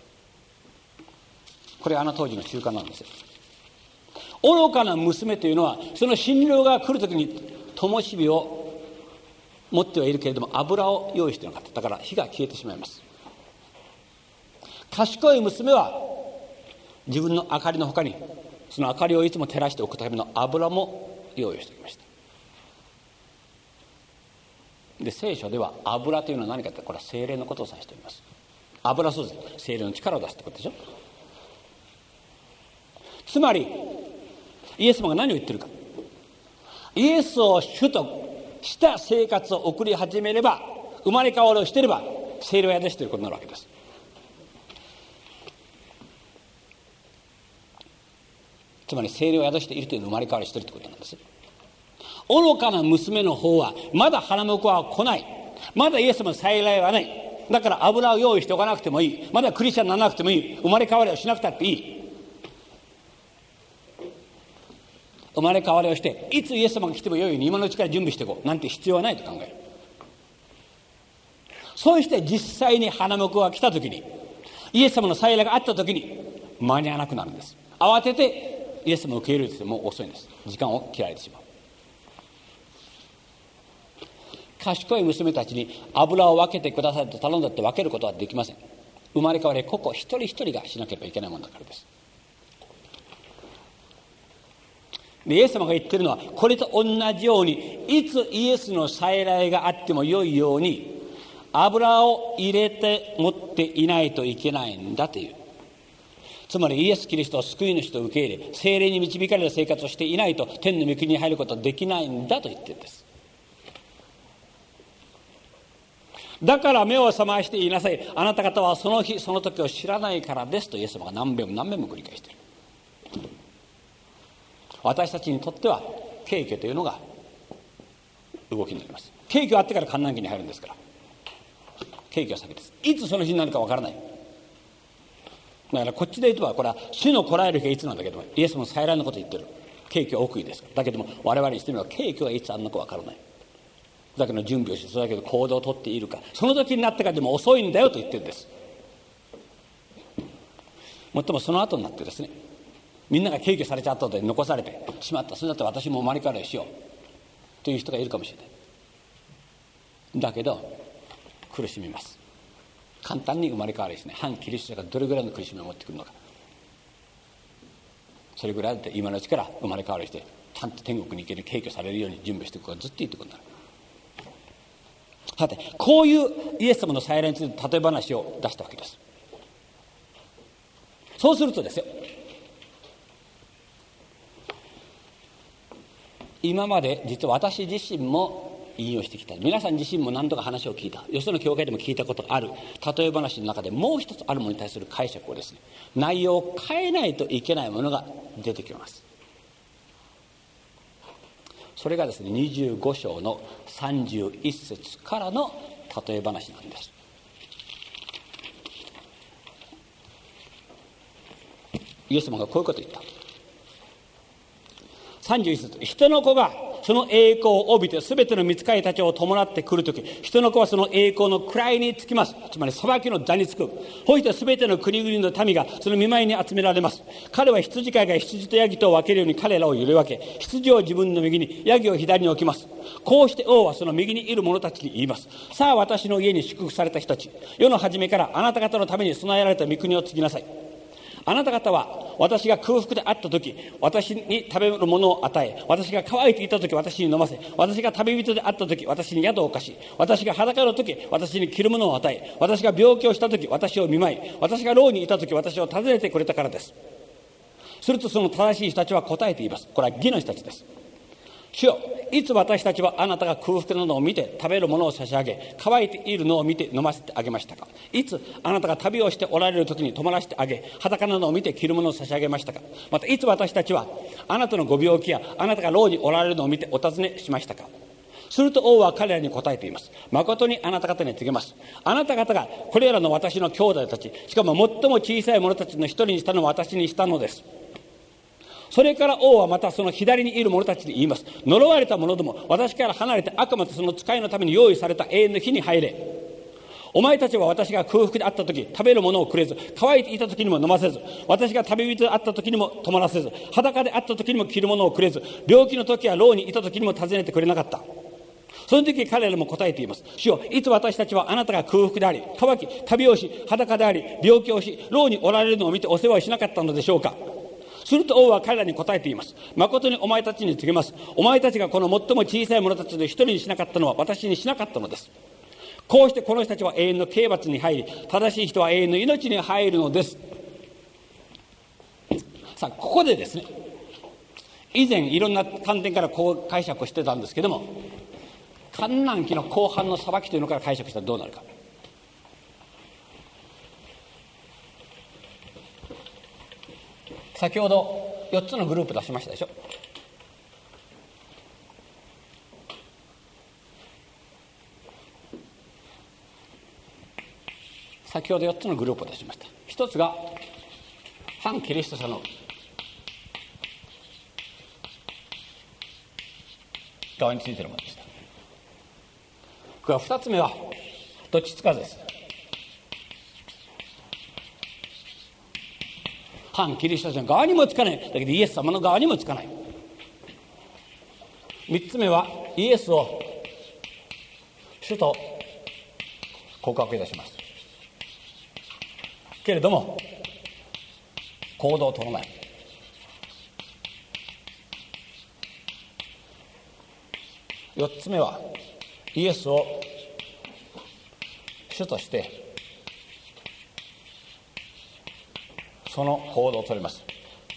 これはあの当時の習慣なんですよ。愚かな娘というのはその新郎が来るときに灯火を持ってはいるけれども油を用意していなかった。だから火が消えてしまいます。賢い娘は自分の明かりのほかにその明かりをいつも照らしておくための油も用意しておきました。で聖書では油というのは何かってこれは聖霊のことを指しております。油そうです。聖霊の力を出すってことでしょ。つまりイエス様が何を言ってるか、イエスを主とした生活を送り始めれば、生まれ変わりをしていれば聖霊を宿していることになるわけです。つまり聖霊を宿しているというのを生まれ変わりしているということなんです。愚かな娘の方はまだ花婿は来ない、まだイエス様の再来はない。だから油を用意しておかなくてもいい、まだクリスチャンにならなくてもいい、生まれ変わりをしなくたっていい。生まれ変わりをしていつイエス様が来てもよいように今のうちから準備していこうなんて必要はないと考える。そうして実際に花婿が来た時に、イエス様の再来があった時に間に合わなくなるんです。慌ててイエス様を受け入れるともう遅いんです。時間を切られてしまう。賢い娘たちに油を分けてくださいと頼んだって分けることはできません。生まれ変わり個々一人一人がしなければいけないものだからです。でイエス様が言ってるのはこれと同じようにいつイエスの再来があってもよいように油を入れて持っていないといけないんだという、つまりイエス・キリストを救い主と受け入れ聖霊に導かれる生活をしていないと天の御国に入ることはできないんだと言っているんです。だから目を覚まして言いなさい、あなた方はその日その時を知らないからですとイエス様が何遍も何遍も繰り返している。私たちにとっては景気というのが動きになります。景気があってから観覧期に入るんですから、景気は先です。いつその日になるかわからない。だからこっちで言うとこれは主の来られる日がいつなんだけども、イエスも再来のことを言ってる。景気は奥義ですから。だけども我々にしてみれば景気がいつあるのかわからない。だけど準備をしてそれだけど行動をとっているか、その時になってからでも遅いんだよと言ってるんです。もっともその後になってですね、みんなが軽挙されちゃったので残されてしまった、それだって私も生まれ変わりをしようという人がいるかもしれない。だけど苦しみます。簡単に生まれ変わりですね、反キリスト者がどれぐらいの苦しみを持ってくるのか、それぐらいだって今のうちから生まれ変わりしてちゃんと天国に行ける軽挙されるように準備していくことがずっといいということになる。さてこういうイエス様の再来について例え話を出したわけです。そうするとですよ、今まで実は私自身も引用してきた、皆さん自身も何度か話を聞いた、よその教会でも聞いたことある例え話の中でもう一つあるものに対する解釈をですね、内容を変えないといけないものが出てきます。それがですね25章の31節からの例え話なんです。イエス様がこういうことを言った。31節、人の子がその栄光を帯びて全ての御使いたちを伴ってくるとき、人の子はその栄光の位につきます。つまり裁きの座につく。ほいて全ての国々の民がその見舞いに集められます。彼は羊飼いが羊とヤギとを分けるように彼らを揺り分け、羊を自分の右にヤギを左に置きます。こうして王はその右にいる者たちに言います。さあ私の家に祝福された人たち、世の初めからあなた方のために備えられた御国を継ぎなさい。あなた方は私が空腹であったとき私に食べるものを与え、私が乾いていたとき私に飲ませ、私が旅人であったとき私に宿を貸し、私が裸のとき私に着るものを与え、私が病気をしたとき私を見舞い、私が牢にいたとき私を訪ねてくれたからです。するとその正しい人たちは答えています。これは義の人たちです。主よ、いつ私たちはあなたが空腹なのを見て食べるものを差し上げ、乾いているのを見て飲ませてあげましたか。いつあなたが旅をしておられる時に泊まらせてあげ、裸なのを見て着るものを差し上げましたか。またいつ私たちはあなたのご病気やあなたが牢におられるのを見てお尋ねしましたか。すると王は彼らに答えています。誠にあなた方に告げます。あなた方がこれらの私の兄弟たち、しかも最も小さい者たちの一人にしたのは私にしたのです。それから王はまたその左にいる者たちに言います。呪われた者ども、私から離れて悪魔とその使いのために用意された永遠の火に入れ。お前たちは私が空腹であった時食べるものをくれず、乾いていた時にも飲ませず、私が旅人であった時にも泊まらせず、裸であった時にも着るものをくれず、病気の時や牢にいた時にも訪ねてくれなかった。その時彼らも答えています。主よ、いつ私たちはあなたが空腹であり、乾き、旅をし、裸であり、病気をし、牢におられるのを見てお世話をしなかったのでしょうか。すると王は彼らに答えています。誠にお前たちに告げます。お前たちがこの最も小さい者たちの一人にしなかったのは私にしなかったのです。こうしてこの人たちは永遠の刑罰に入り、正しい人は永遠の命に入るのです。さあここでですね、以前いろんな観点からこう解釈をしてたんですけども、観覧期の後半の裁きというのから解釈したらどうなるか。先ほど4つのグループ出しましたでしょ。先ほど4つのグループを出しました。一つが反キリスト者の側についてのものでした。これは2つ目はどっちつかずです。反キリスト者の側にもつかない。だけどイエス様の側にもつかない。3つ目はイエスを主と告白いたしますけれども行動を取らない。 4つ目はイエスを主としてその行動をとります。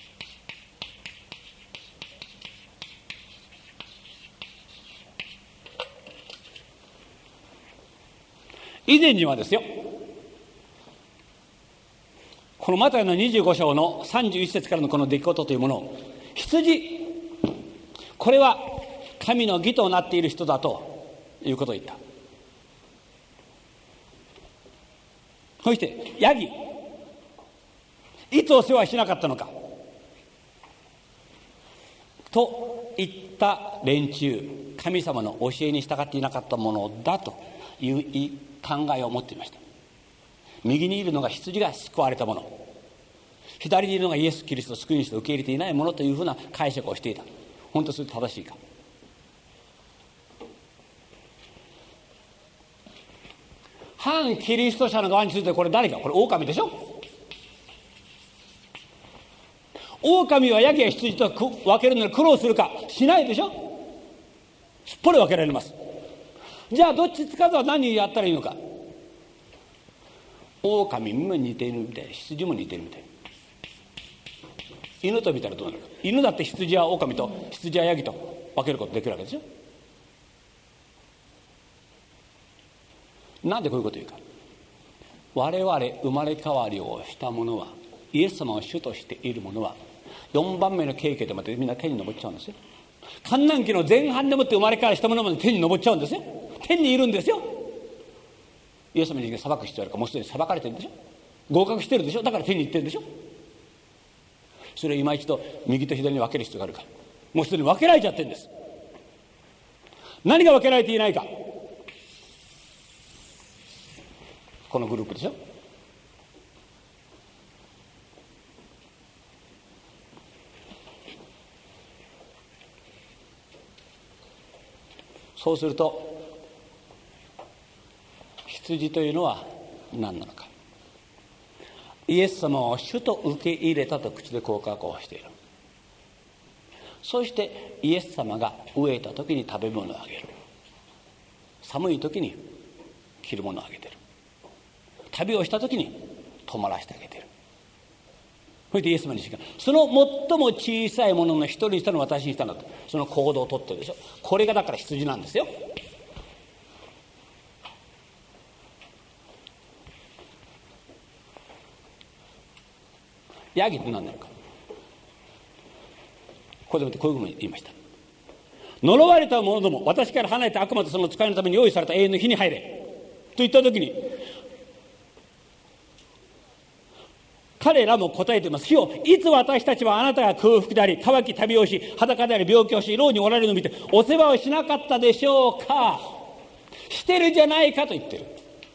以前にはですよ、このマタイの25章の31節からのこの出来事というものを、羊、これは神の義となっている人だということを言った。そしてヤギ、いつお世話しなかったのかといった連中、神様の教えに従っていなかったものだという考えを持っていました。右にいるのが羊が救われたもの、左にいるのがイエス・キリスト救い主と受け入れていないものというふうな解釈をしていた。本当それ正しいか。反キリスト者の側についてこれ誰か、これ狼でしょ。狼はヤギや羊と分けるのに苦労するか、しないでしょ。すっぽり分けられます。じゃあどっちつかずは何やったらいいのか。狼も似ているみたい、羊も似ているみたい。犬と見たらどうなるか。犬だって羊は狼と羊はヤギと分けることできるわけでしょ。なんでこういうことを言うか。我々生まれ変わりをした者は、イエス様を主としている者は4番目の経験でもってみんな天に昇っちゃうんですよ。観覧期の前半でもって生まれ変わりした者まで天に昇っちゃうんですよ。天にいるんですよ。イエス様に裁く必要あるか。もうすでに裁かれてるんでしょ。合格してるでしょ。だから天に行ってるんでしょ。それを今一度右と左に分ける必要があるか。もうすでに分けられちゃってるんです。何が分けられていないか。このグループでしょ。そうすると羊というのは何なのか。イエス様を主と受け入れたと口で告白をしている。そしてイエス様が飢えた時に食べ物をあげる。寒い時に着るものをあげている。旅をした時に泊まらせてあげている。それでイエス様にしかその最も小さいものの一人にしたのを私にしたんだと、その行動をとってるでしょ。これがだから羊なんですよ。ヤギって何なのか。これでこういうふうに言いました。呪われた者ども、私から離れて悪魔とその使いのために用意された永遠の火に入れと言った時に、彼らも答えています。主よ、いつ私たちはあなたが空腹であり、渇き旅をし、裸であり、病気をし、牢におられるのを見てお世話をしなかったでしょうか。してるじゃないかと言ってる。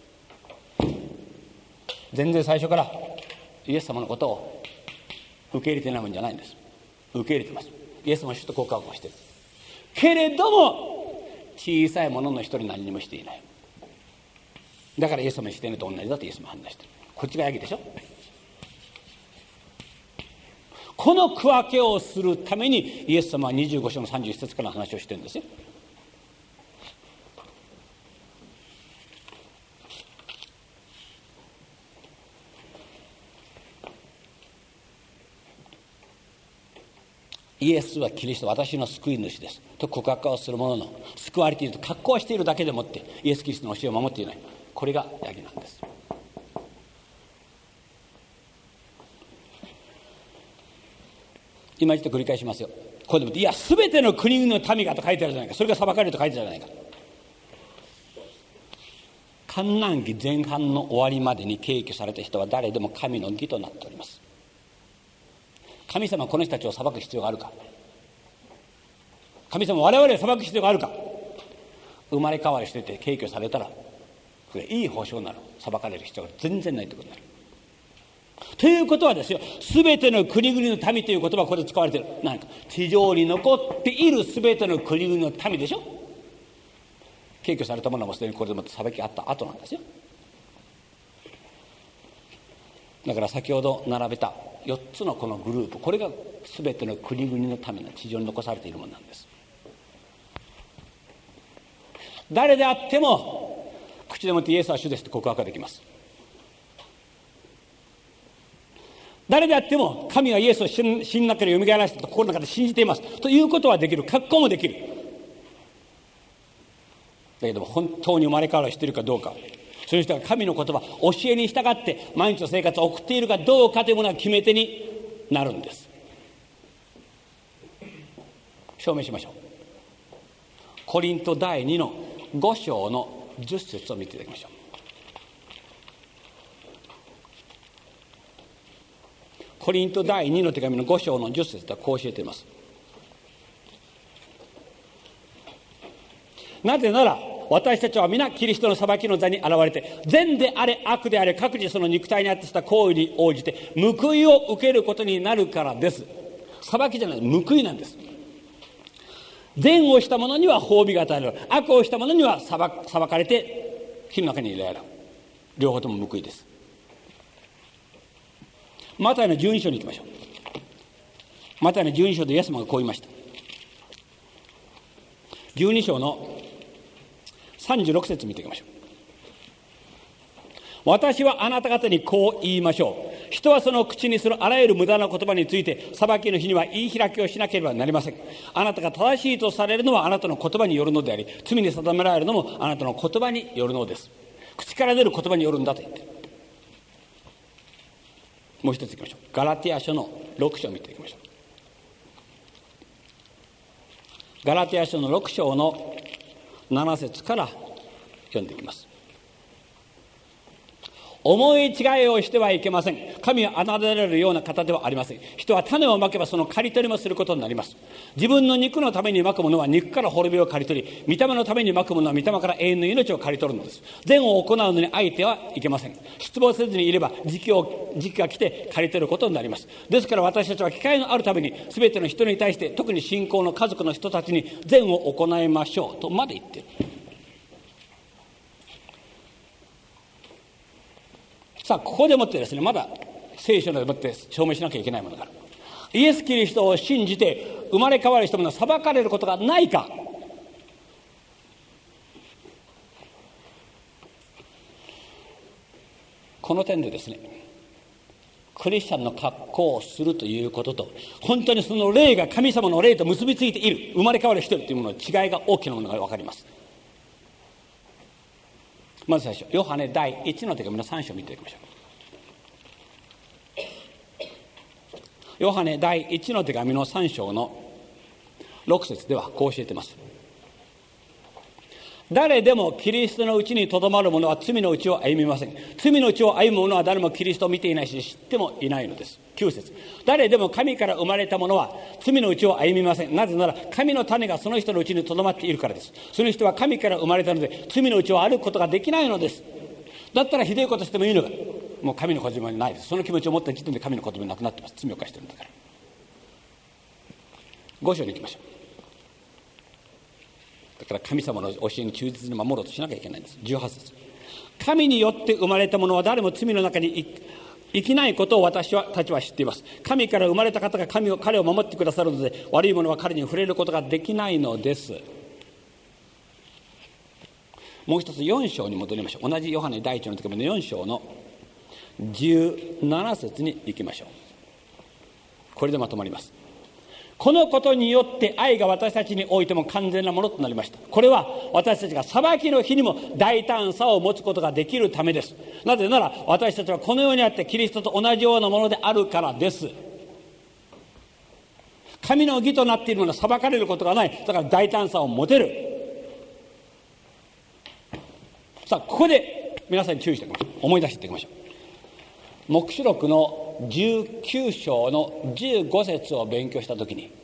全然最初からイエス様のことを受け入れてないもんじゃないんです。受け入れてます。イエス様は主と告白をしているけれども、小さいものの一人何にもしていない。だからイエス様にしているのと同じだとイエス様は判断している。こっちがヤギでしょ。この区分けをするためにイエス様は25章の31節からの話をしてるんですよ。イエスはキリスト、私の救い主ですと告白をする者の、救われていると格好しているだけでもってイエス・キリストの教えを守っていない、これがヤギなんです。今一度繰り返しますよ。これでもいや全ての国々の民がと書いてあるじゃないか。それが裁かれると書いてあるじゃないか。観覧期前半の終わりまでに敬虚された人は誰でも神の義となっております。神様はこの人たちを裁く必要があるか。神様は我々を裁く必要があるか。生まれ変わりしてて敬虚されたらそれいい保証になる。裁かれる必要が全然ないということになる。ということはですよ、全ての国々の民という言葉がここで使われている。何か地上に残っている全ての国々の民でしょ。敬虚されたものはもうすでにこれでも裁きあった後なんですよ。だから先ほど並べた4つのこのグループ、これが全ての国々の民の地上に残されているものなんです。 誰であっても口でもってイエスは主ですと告白ができます。誰であっても神はイエスを死んだからよみがえらせたと心の中で信じていますということはできる。確固もできる。だけども本当に生まれ変わりしているかどうか、そういう人が神の言葉教えに従って毎日の生活を送っているかどうかというものが決め手になるんです。証明しましょう。コリント第2の5章の10節を見ていただきましょう。コリント第2の手紙の5章の10節はこう教えています。なぜなら私たちは皆キリストの裁きの座に現れて、善であれ悪であれ各自その肉体にあってした行為に応じて報いを受けることになるからです。裁きじゃない、報いなんです。善をした者には褒美が与えられる、悪をした者には裁かれて火の中に入れられる。両方とも報いです。マタイの12章に行きましょう。マタイの12章でイエス様がこう言いました。12章の36節見ていきましょう。私はあなた方にこう言いましょう。人はその口にするあらゆる無駄な言葉について裁きの日には言い開きをしなければなりません。あなたが正しいとされるのはあなたの言葉によるのであり、罪に定められるのもあなたの言葉によるのです。口から出る言葉によるんだと言ってる。もう一ついきましょう。ガラティア書の6章を見ていきましょう。ガラティア書の6章の7節から読んでいきます。思い違いをしてはいけません。神は侮られるような方ではありません。人は種をまけばその刈り取りもすることになります。自分の肉のためにまくものは肉から滅びを刈り取り、御霊のためにまくものは御霊から永遠の命を刈り取るのです。善を行うのに相手はいけません。失望せずにいれば時期が来て刈り取ることになります。ですから私たちは機会のあるために全ての人に対して、特に信仰の家族の人たちに善を行いましょうとまで言っている。さあ、ここでもってですね、まだ聖書でもって証明しなきゃいけないものがある。イエス・キリストを信じて生まれ変わる人も裁かれることがないか。この点でですね、クリスチャンの格好をするということと、本当にその霊が神様の霊と結びついている、生まれ変わる人というものの違いが大きなものが分かります。まず最初、ヨハネ第1の手紙の3章を見ていきましょう。ヨハネ第1の手紙の3章の6節ではこう教えています。誰でもキリストのうちにとどまる者は罪のうちを歩みません。罪のうちを歩む者は誰もキリストを見ていないし知ってもいないのです。9節、誰でも神から生まれた者は罪のうちを歩みません。なぜなら神の種がその人のうちにとどまっているからです。その人は神から生まれたので罪のうちを歩くことができないのです。だったらひどいことしてもいいのが、もう神の子供にないです。その気持ちを持った時点で神の子供になくなってます。罪を犯してるんだから。5章に行きましょう。だから神様の教えに忠実に守ろうとしなきゃいけないんです。18節、神によって生まれた者は誰も罪の中に生きないことを私たちは知っています。神から生まれた方が彼を守ってくださるので、悪い者は彼に触れることができないのです。もう一つ4章に戻りましょう。同じヨハネ第1の手紙の4章の17節に行きましょう。これでまとまります。このことによって愛が私たちにおいても完全なものとなりました。これは私たちが裁きの日にも大胆さを持つことができるためです。なぜなら私たちはこの世にあってキリストと同じようなものであるからです。神の義となっているものは裁かれることがない。だから大胆さを持てる。さあ、ここで皆さんに注意していきましょう。思い出していきましょう。黙示録の19章の15節を勉強したときに、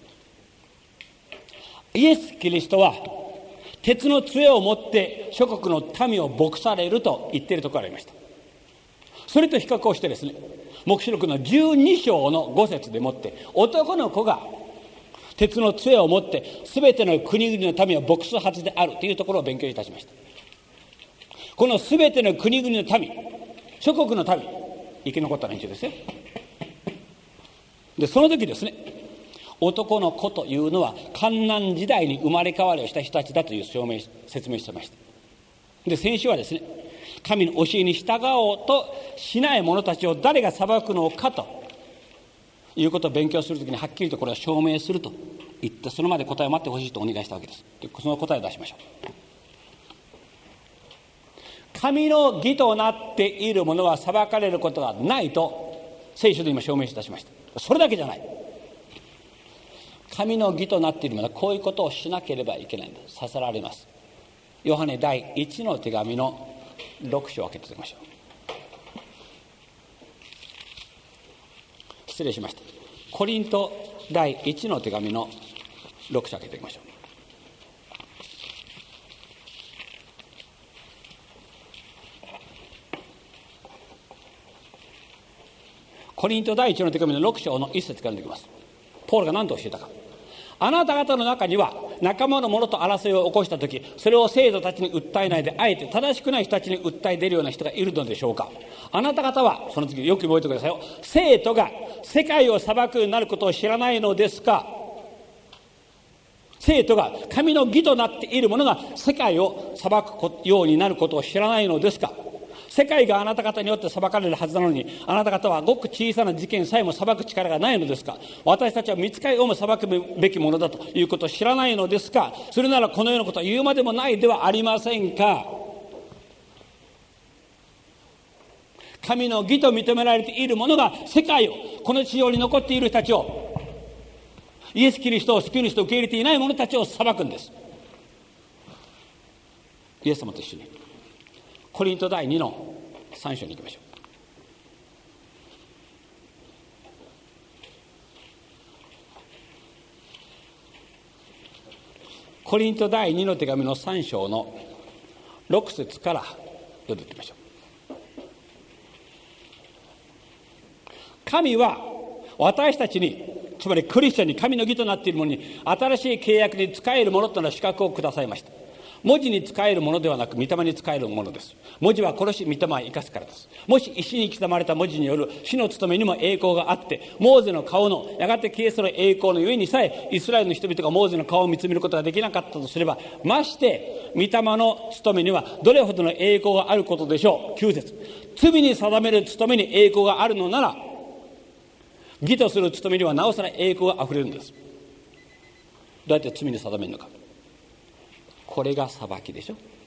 イエス・キリストは鉄の杖を持って諸国の民を牧されると言っているところがありました。それと比較をしてですね、黙示録の12章の5節でもって男の子が鉄の杖を持って全ての国々の民を牧すはずであるというところを勉強いたしました。この全ての国々の民、諸国の民、生き残った連中ですよ。でその時ですね、 男の子というのは患難時代に生まれ変わりをした人たちだという説明してました。で、先週はですね、神の教えに従おうとしない者たちを誰が裁くのかということを勉強するときにはっきりとこれを証明すると言って、そのまで答えを待ってほしいとお願いしたわけです。で、その答えを出しましょう。神の義となっているものは裁かれることがないと聖書で今証明いたしました。それだけじゃない。神の義となっているものはこういうことをしなければいけないんです。させられます。ヨハネ第1の手紙の6章を開けていただきましょう。失礼しました。コリント第1の手紙の6章を開けていただきましょう。コリント第1の手紙の6章の1節から出てきます。ポールが何と教えたか。あなた方の中には仲間の者と争いを起こしたとき、それを生徒たちに訴えないで、あえて正しくない人たちに訴え出るような人がいるのでしょうか。あなた方は、その次よく覚えてくださいよ。生徒が世界を裁くようになることを知らないのですか。生徒が神の義となっているものが世界を裁くようになることを知らないのですか。世界があなた方によって裁かれるはずなのに、あなた方はごく小さな事件さえも裁く力がないのですか。私たちは御使いをも裁くべきものだということを知らないのですか。それならこのようなことは言うまでもないではありませんか。神の義と認められているものが世界を、この地上に残っている人たちを、イエス・キリストを救い主と受け入れていない者たちを裁くんです。イエス様と一緒にコリント第2の3章に行きましょう。コリント第2の手紙の3章の6節から読んでいきましょう。神は私たちに、つまりクリスチャンに、神の義となっているものに、新しい契約に仕えるものというのは資格をくださいました。文字に仕えるものではなく御霊に仕えるものです。文字は殺し、御霊は生かすからです。もし石に刻まれた文字による死の務めにも栄光があって、モーゼの顔のやがて消え去る栄光のゆえにさえイスラエルの人々がモーゼの顔を見つめることができなかったとすれば、まして御霊の務めにはどれほどの栄光があることでしょう。9節。罪に定める務めに栄光があるのなら、義とする務めにはなおさら栄光があふれるんです。どうやって罪に定めるのか。これが裁きでしょ。